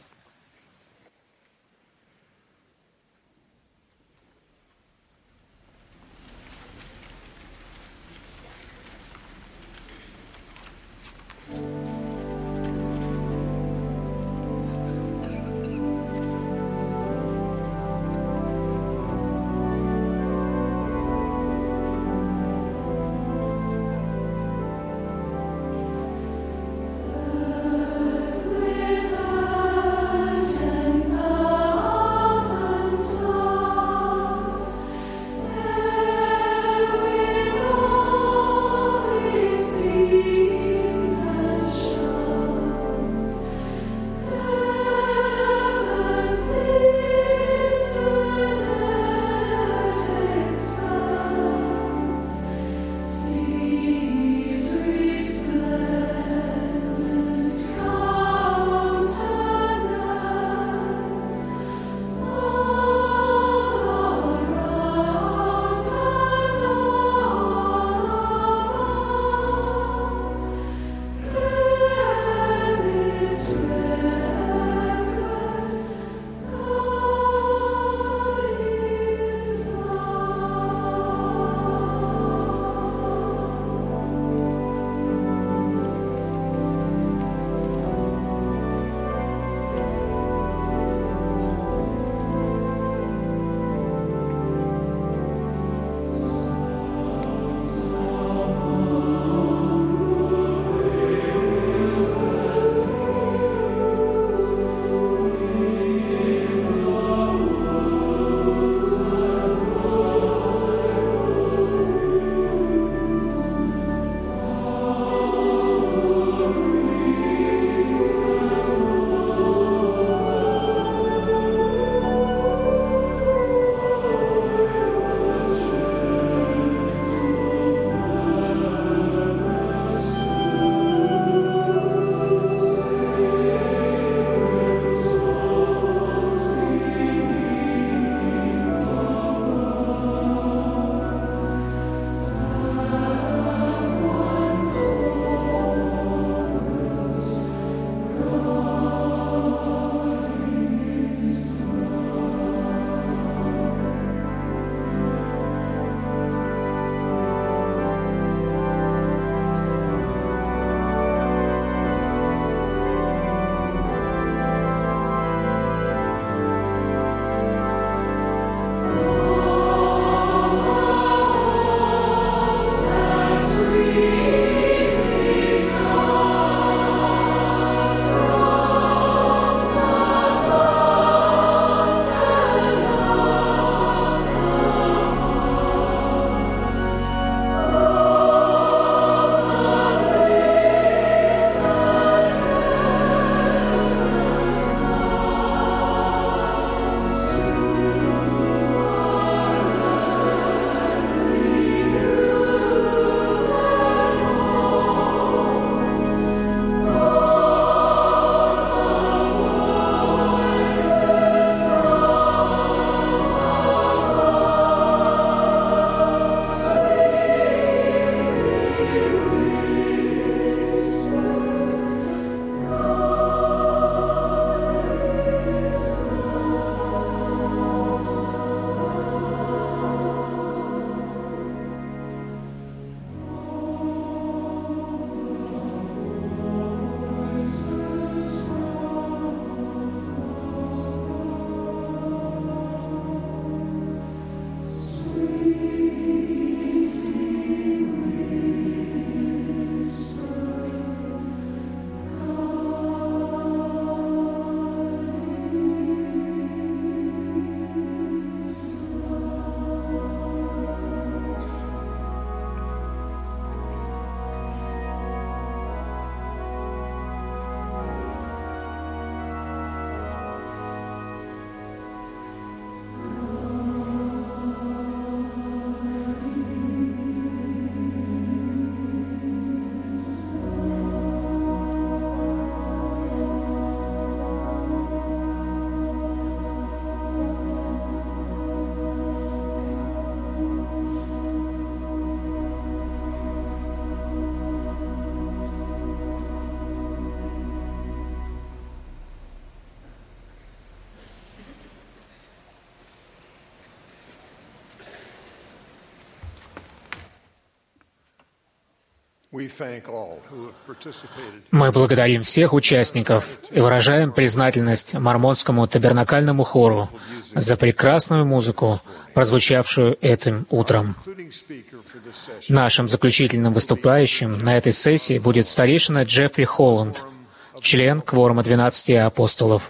Мы благодарим всех участников и выражаем признательность Мормонскому табернакальному хору за прекрасную музыку, прозвучавшую этим утром. Нашим заключительным выступающим на этой сессии будет старейшина Джеффри Холланд, член Кворума 12 апостолов.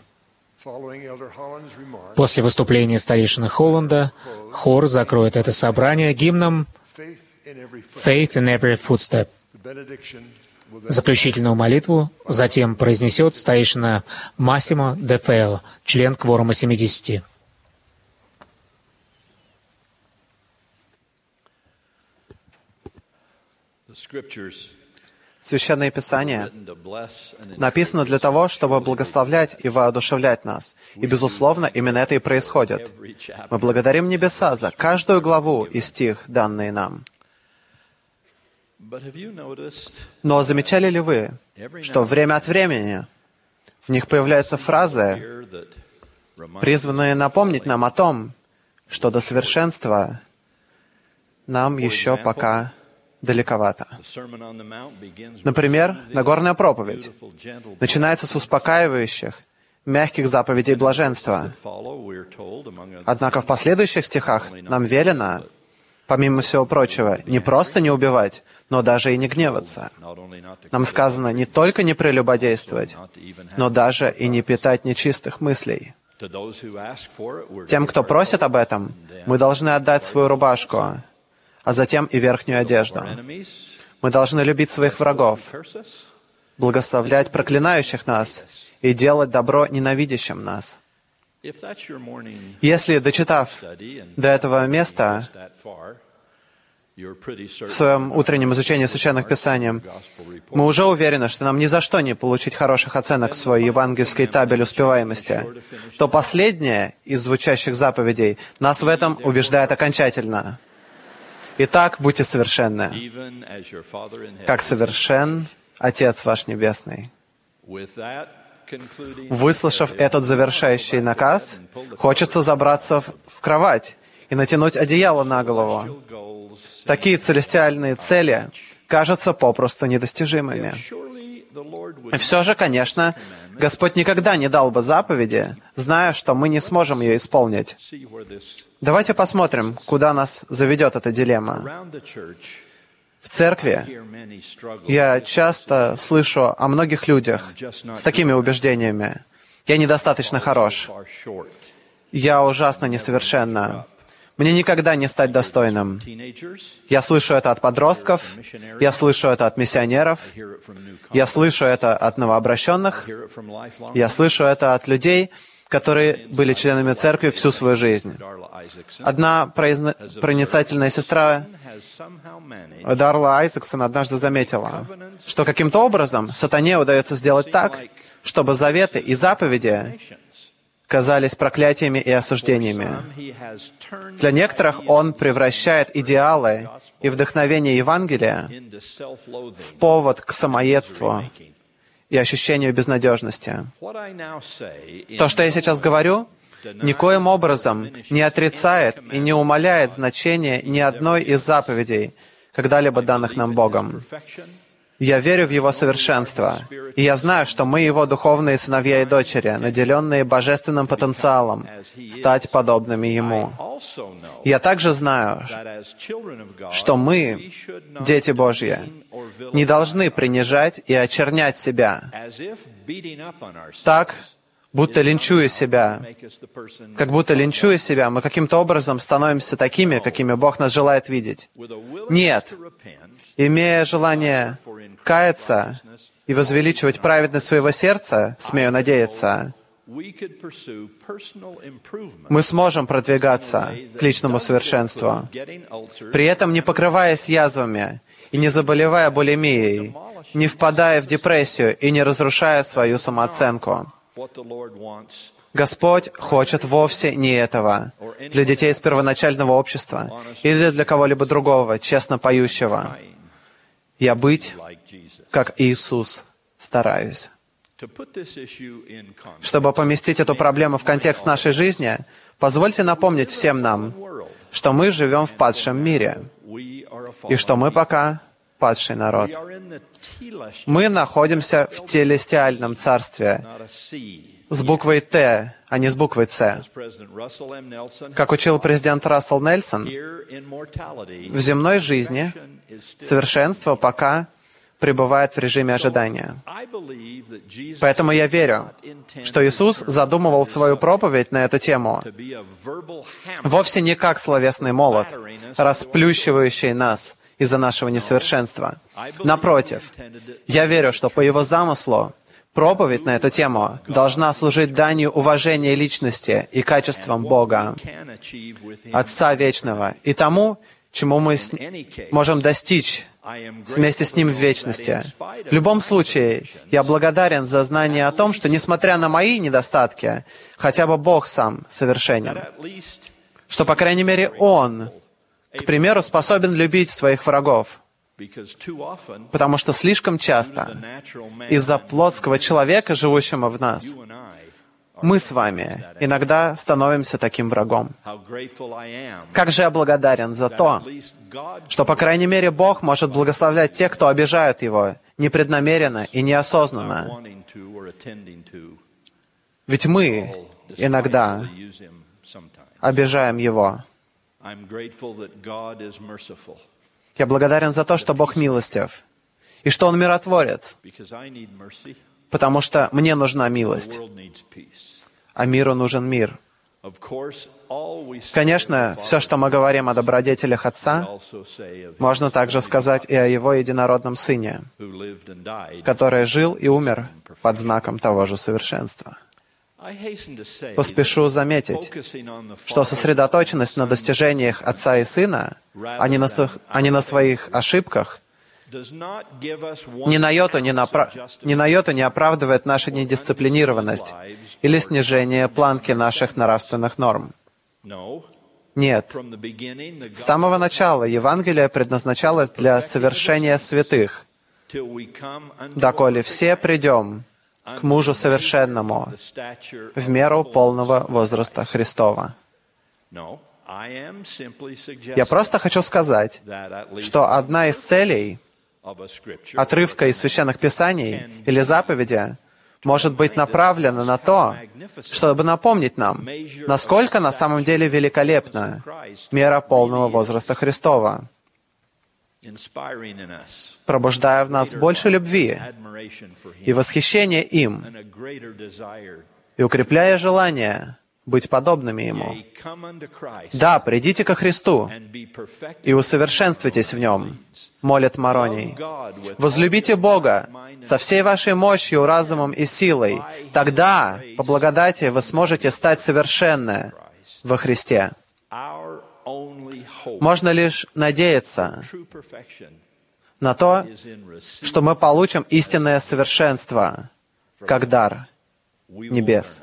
После выступления старейшины Холланда хор закроет это собрание гимном «Faith in every footstep». Заключительную молитву затем произнесет старейшина Массимо де Фео, член Кворума 70. Священное Писание написано для того, чтобы благословлять и воодушевлять нас. И, безусловно, именно это и происходит. Мы благодарим небеса за каждую главу и стих, данные нам. Но замечали ли вы, что время от времени в них появляются фразы, призванные напомнить нам о том, что до совершенства нам еще пока далековато. Например, Нагорная проповедь начинается с успокаивающих, мягких заповедей блаженства. Однако в последующих стихах нам велено, помимо всего прочего, не просто не убивать, но даже и не гневаться. Нам сказано не только не прелюбодействовать, но даже и не питать нечистых мыслей. Тем, кто просит об этом, мы должны отдать свою рубашку, а затем и верхнюю одежду. Мы должны любить своих врагов, благословлять проклинающих нас и делать добро ненавидящим нас. Если, дочитав до этого места, в своем утреннем изучении Священных Писаний, мы уже уверены, что нам ни за что не получить хороших оценок в свой евангельский табель успеваемости, то последняя из звучащих заповедей нас в этом убеждает окончательно. Итак, будьте совершенны, как совершен Отец ваш Небесный. Выслушав этот завершающий наказ, хочется забраться в кровать и натянуть одеяло на голову. Такие целестиальные цели кажутся попросту недостижимыми. И все же, конечно, Господь никогда не дал бы заповеди, зная, что мы не сможем ее исполнить. Давайте посмотрим, куда нас заведет эта дилемма. В церкви я часто слышу о многих людях с такими убеждениями. Я недостаточно хорош. Я ужасно несовершенна. Мне никогда не стать достойным. Я слышу это от подростков, я слышу это от миссионеров, я слышу это от новообращенных, я слышу это от людей, которые были членами церкви всю свою жизнь. Одна проницательная сестра Дарла Айзексон однажды заметила, что каким-то образом сатане удается сделать так, чтобы заветы и заповеди казались проклятиями и осуждениями. Для некоторых он превращает идеалы и вдохновение Евангелия в повод к самоедству и ощущению безнадежности. То, что я сейчас говорю, никоим образом не отрицает и не умаляет значение ни одной из заповедей, когда-либо данных нам Богом. Я верю в Его совершенство, и я знаю, что мы Его духовные сыновья и дочери, наделенные божественным потенциалом, стать подобными Ему. Я также знаю, что мы, дети Божьи, не должны принижать и очернять себя, так, будто линчуя себя, как будто линчуя себя, мы каким-то образом становимся такими, какими Бог нас желает видеть. Нет. Имея желание каяться и возвеличивать праведность своего сердца, смею надеяться, мы сможем продвигаться к личному совершенству, при этом не покрываясь язвами и не заболевая булимией, не впадая в депрессию и не разрушая свою самооценку. Господь хочет вовсе не этого для детей из первоначального общества или для кого-либо другого, честно поющего. Я быть, как Иисус, стараюсь. Чтобы поместить эту проблему в контекст нашей жизни, позвольте напомнить всем нам, что мы живем в падшем мире, и что мы пока падший народ. Мы находимся в телестиальном царстве с буквой «Т», а не с буквой «Ц». Как учил президент Рассел Нельсон, в земной жизни совершенство пока пребывает в режиме ожидания. Поэтому я верю, что Иисус задумывал свою проповедь на эту тему вовсе не как словесный молот, расплющивающий нас из-за нашего несовершенства. Напротив, я верю, что по Его замыслу проповедь на эту тему должна служить данью уважения личности и качествам Бога, Отца Вечного, и тому, чему мы можем достичь вместе с Ним в вечности. В любом случае, я благодарен за знание о том, что, несмотря на мои недостатки, хотя бы Бог сам совершенен. Что, по крайней мере, Он, к примеру, способен любить своих врагов. Потому что слишком часто из-за плотского человека, живущего в нас, мы с вами иногда становимся таким врагом. Как же я благодарен за то, что, по крайней мере, Бог может благословлять тех, кто обижают Его, непреднамеренно и неосознанно. Ведь мы иногда обижаем Его. Я благодарен за то, что Бог милостив, и что Он миротворец, потому что мне нужна милость, а миру нужен мир. Конечно, все, что мы говорим о добродетелях Отца, можно также сказать и о Его единородном Сыне, который жил и умер под знаком того же совершенства. Поспешу заметить, что сосредоточенность на достижениях Отца и Сына, а не на своих ошибках, ни на йоту не оправдывает нашу недисциплинированность или снижение планки наших нравственных норм. Нет. С самого начала Евангелие предназначалось для совершения святых, доколе все придем к мужу совершенному в меру полного возраста Христова. Я просто хочу сказать, что одна из целей отрывка из Священных Писаний или заповеди может быть направлена на то, чтобы напомнить нам, насколько на самом деле великолепна мера полного возраста Христова, пробуждая в нас больше любви и восхищения им, и укрепляя желание быть подобными Ему. Да, придите ко Христу и усовершенствуйтесь в Нем, молит Мароний. Возлюбите Бога со всей вашей мощью, разумом и силой. Тогда, по благодати, вы сможете стать совершенны во Христе. Можно лишь надеяться на то, что мы получим истинное совершенство как дар небес.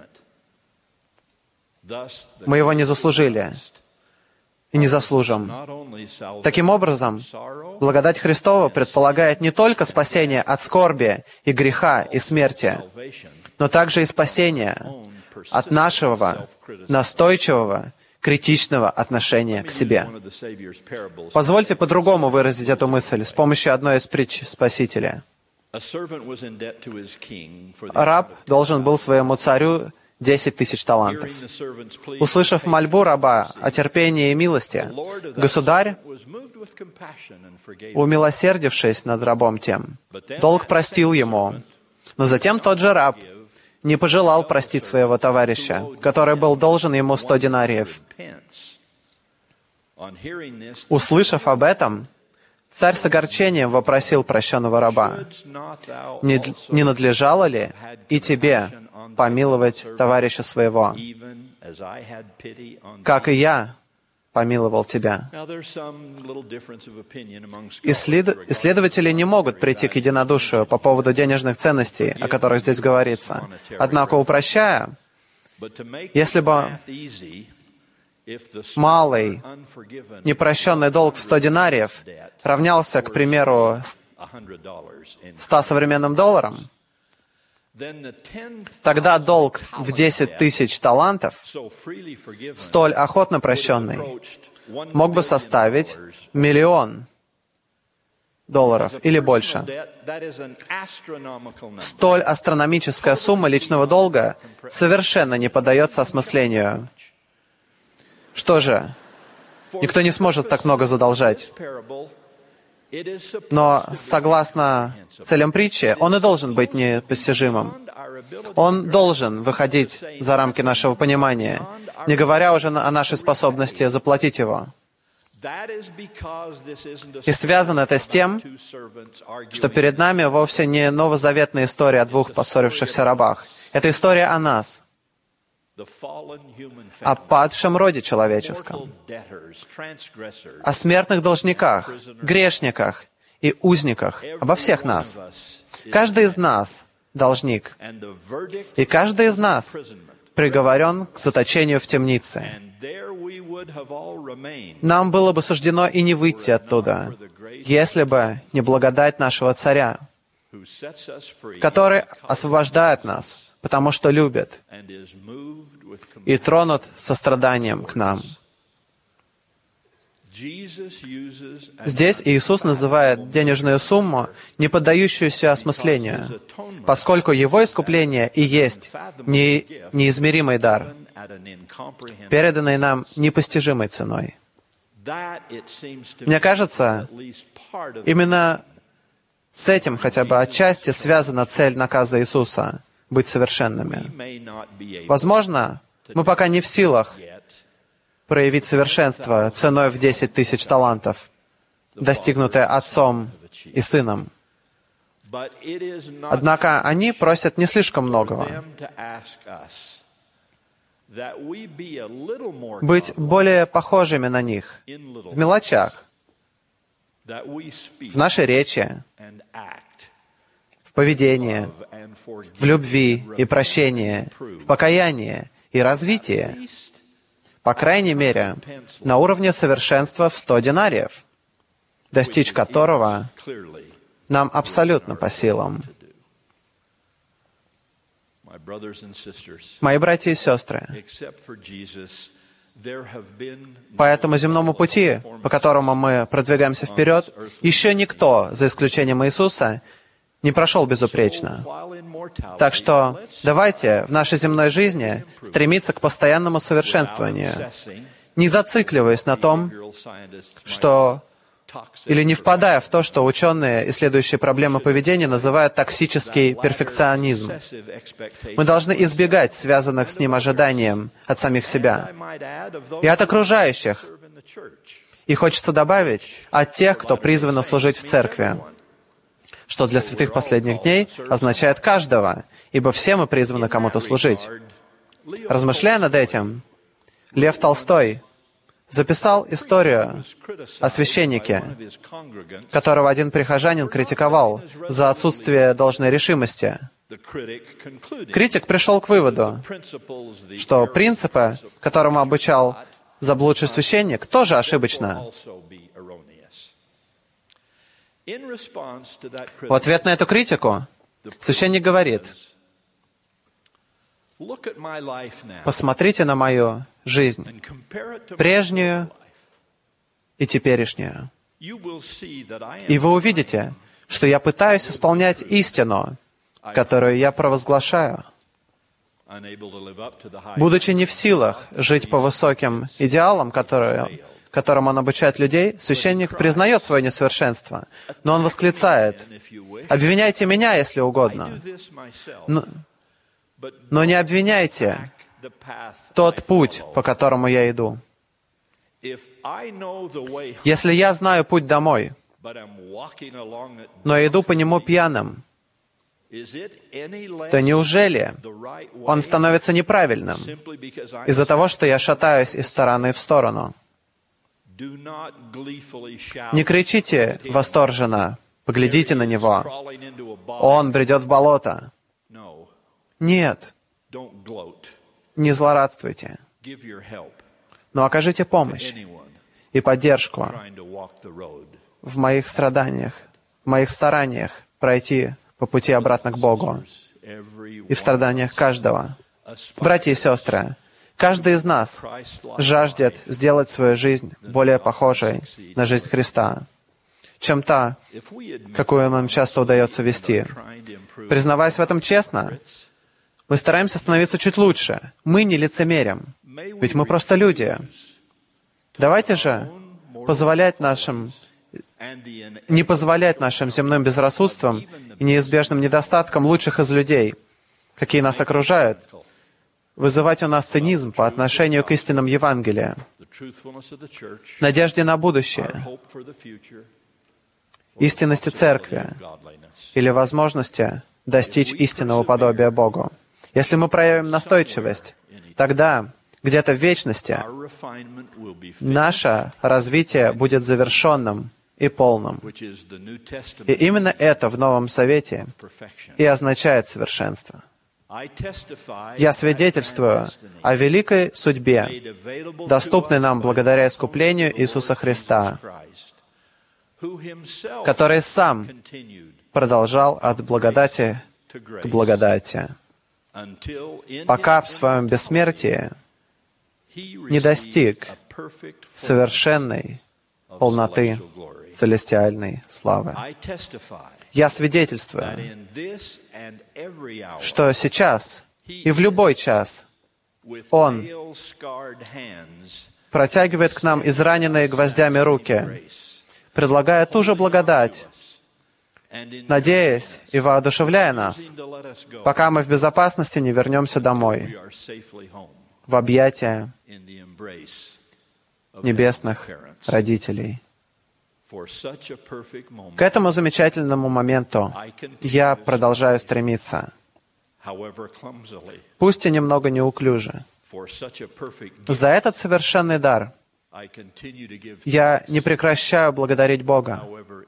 Мы его не заслужили и не заслужим. Таким образом, благодать Христова предполагает не только спасение от скорби и греха и смерти, но также и спасение от нашего настойчивого, критичного отношения к себе. Позвольте по-другому выразить эту мысль с помощью одной из притч Спасителя. Раб должен был своему царю 10 тысяч талантов. Услышав мольбу раба о терпении и милости, государь, умилосердившись над рабом тем, долг простил ему. Но затем тот же раб не пожелал простить своего товарища, который был должен ему 100 динариев. Услышав об этом, царь с огорчением вопросил прощенного раба: «Не надлежало ли и тебе помиловать товарища своего, как и я помиловал тебя?» Исследователи не могут прийти к единодушию по поводу денежных ценностей, о которых здесь говорится. Однако, упрощая, если бы малый непрощенный долг в 100 динариев равнялся, к примеру, 100 современным долларам, тогда долг в 10 тысяч талантов, столь охотно прощенный, мог бы составить $1 000 или больше. Столь астрономическая сумма личного долга совершенно не поддается осмыслению. Что же? Никто не сможет так много задолжать. Но, согласно целям притчи, он и должен быть непостижимым. Он должен выходить за рамки нашего понимания, не говоря уже о нашей способности заплатить его. И связано это с тем, что перед нами вовсе не новозаветная история о двух поссорившихся рабах. Это история о нас, о падшем роде человеческом, о смертных должниках, грешниках и узниках, обо всех нас. Каждый из нас должник, и каждый из нас приговорен к заточению в темнице. Нам было бы суждено и не выйти оттуда, если бы не благодать нашего Царя, который освобождает нас, потому что любит, и тронут состраданием к нам. Здесь Иисус называет денежную сумму, не поддающуюся осмыслению, поскольку Его искупление и есть неизмеримый дар, переданный нам непостижимой ценой. Мне кажется, именно с этим хотя бы отчасти связана цель наказа Иисуса — быть совершенными. Возможно, мы пока не в силах проявить совершенство ценой в 10 тысяч талантов, достигнутое Отцом и Сыном. Однако они просят не слишком многого. Быть более похожими на них в мелочах, в нашей речи, в поведении, в любви и прощении, в покаянии и развитии, по крайней мере, на уровне совершенства в 100 динариев, достичь которого нам абсолютно по силам. Мои братья и сестры, по этому земному пути, по которому мы продвигаемся вперед, еще никто, за исключением Иисуса, не прошел безупречно. Так что давайте в нашей земной жизни стремиться к постоянному совершенствованию, не зацикливаясь на том, что или не впадая в то, что ученые, исследующие проблемы поведения, называют токсический перфекционизм. Мы должны избегать связанных с ним ожиданием от самих себя и от окружающих. И хочется добавить, от тех, кто призван служить в церкви, что для святых последних дней означает каждого, ибо все мы призваны кому-то служить. Размышляя над этим, Лев Толстой записал историю о священнике, которого один прихожанин критиковал за отсутствие должной решимости. Критик пришел к выводу, что принципы, которому обучал заблудший священник, тоже ошибочно. В ответ на эту критику священник говорит: «Посмотрите на мою жизнь, прежнюю и теперешнюю, и вы увидите, что я пытаюсь исполнять истину, которую я провозглашаю. Будучи не в силах жить по высоким идеалам, которым он обучает людей, священник признает свое несовершенство, но он восклицает: «Обвиняйте меня, если угодно, но не обвиняйте тот путь, по которому я иду. Если я знаю путь домой, но иду по нему пьяным, то неужели он становится неправильным из-за того, что я шатаюсь из стороны в сторону?» Не кричите восторженно: «Поглядите на него! Он бредет в болото!» Нет, не злорадствуйте, но окажите помощь и поддержку в моих страданиях, в моих стараниях пройти по пути обратно к Богу и в страданиях каждого. Братья и сестры, каждый из нас жаждет сделать свою жизнь более похожей на жизнь Христа. чем та, какую нам часто удается вести. Признаваясь в этом честно, мы стараемся становиться чуть лучше. Мы не лицемерим, ведь мы просто люди. Давайте же не позволять нашим земным безрассудствам и неизбежным недостаткам лучших из людей, какие нас окружают, вызывать у нас цинизм по отношению к истинам Евангелия, надежде на будущее, истинности Церкви или возможности достичь истинного подобия Богу. Если мы проявим настойчивость, тогда где-то в вечности наше развитие будет завершенным и полным. И именно это в Новом Завете и означает совершенство. Я свидетельствую о великой судьбе, доступной нам благодаря искуплению Иисуса Христа, который сам продолжал от благодати к благодати, пока в своем бессмертии не достиг совершенной полноты целестиальной славы. Я свидетельствую, что сейчас и в любой час Он протягивает к нам израненные гвоздями руки, предлагая ту же благодать, надеясь и воодушевляя нас, пока мы в безопасности не вернемся домой, в объятия небесных родителей. К этому замечательному моменту я продолжаю стремиться, пусть и немного неуклюже. За этот совершенный дар я не прекращаю благодарить Бога.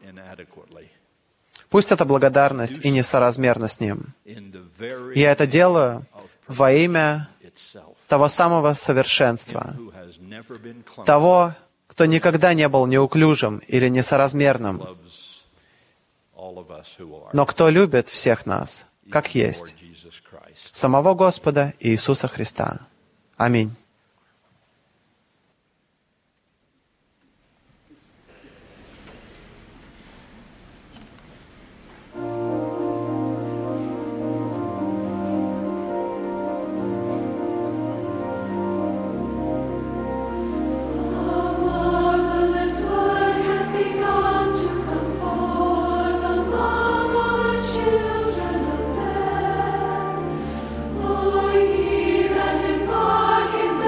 Пусть эта благодарность и несоразмерна с Ним. Я это делаю во имя того самого совершенства, того, кто никогда не был неуклюжим или несоразмерным, но кто любит всех нас, как есть, самого Господа Иисуса Христа. Аминь. Oh, ye that embark in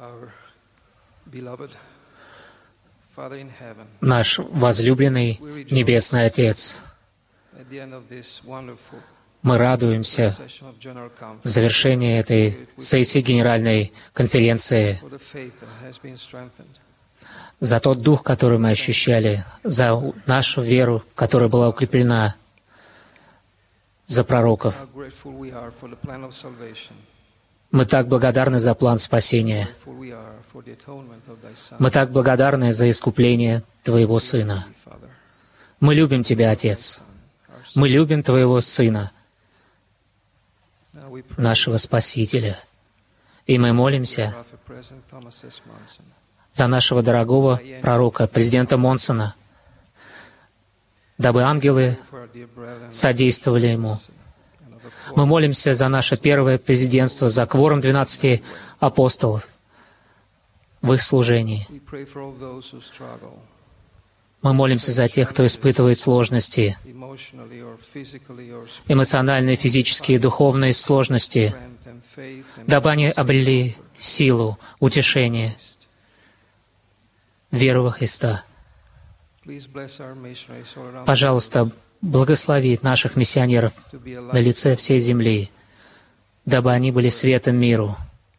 Наш возлюбленный Небесный Отец, мы радуемся в завершении этой сессии Генеральной конференции за тот дух, который мы ощущали, за нашу веру, которая была укреплена, за пророков. Мы так благодарны за план спасения. Мы так благодарны за искупление Твоего Сына. Мы любим Тебя, Отец. Мы любим Твоего Сына, нашего Спасителя. И мы молимся за нашего дорогого пророка, президента Монсона, дабы ангелы содействовали ему. Мы молимся за наше первое президентство, за кворум 12 апостолов в их служении. Мы молимся за тех, кто испытывает сложности, эмоциональные, физические, духовные сложности, дабы они обрели силу, утешение, веру во Христа. Пожалуйста, благослови наших миссионеров на лице всей земли, дабы они были светом миру,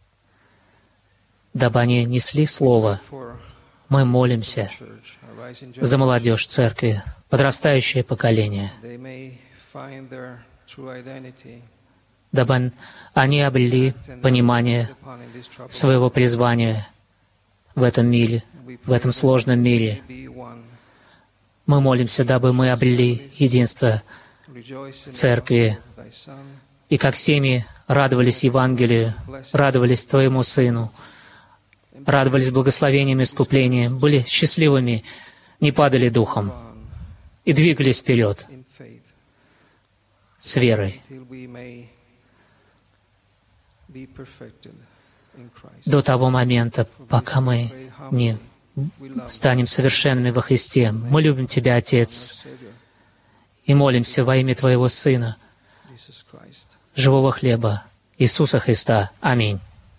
дабы они несли Слово. Мы молимся за молодежь Церкви, подрастающее поколение, дабы они обрели понимание своего призвания в этом мире, в этом сложном мире. Мы молимся, дабы мы обрели единство Церкви, и как семьи радовались Евангелию, радовались Твоему Сыну, радовались благословением и искуплением, были счастливыми, не падали духом и двигались вперед с верой до того момента, пока мы не станем совершенными во Христе. Мы любим Тебя, Отец, и молимся во имя Твоего Сына, живого хлеба, Иисуса Христа. Аминь.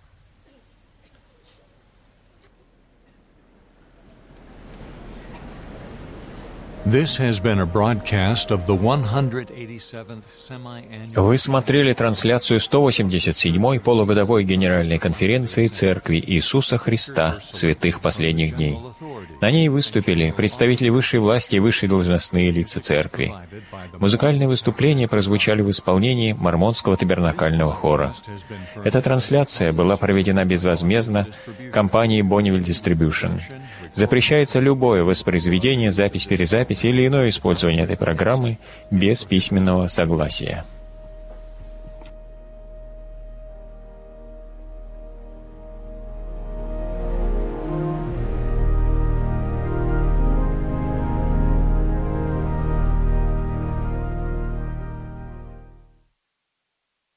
This has been a broadcast of the 187th semi-annual. Вы смотрели трансляцию 187-й полугодовой Генеральной конференции Церкви Иисуса Христа Святых Последних Дней. На ней выступили представители высшей власти и высшие должностные лица Церкви. Музыкальные выступления прозвучали в исполнении Мормонского табернакального хора. Эта трансляция была проведена безвозмездно компанией Bonneville Distribution. Запрещается любое воспроизведение, запись, перезапись или иное использование этой программы без письменного согласия.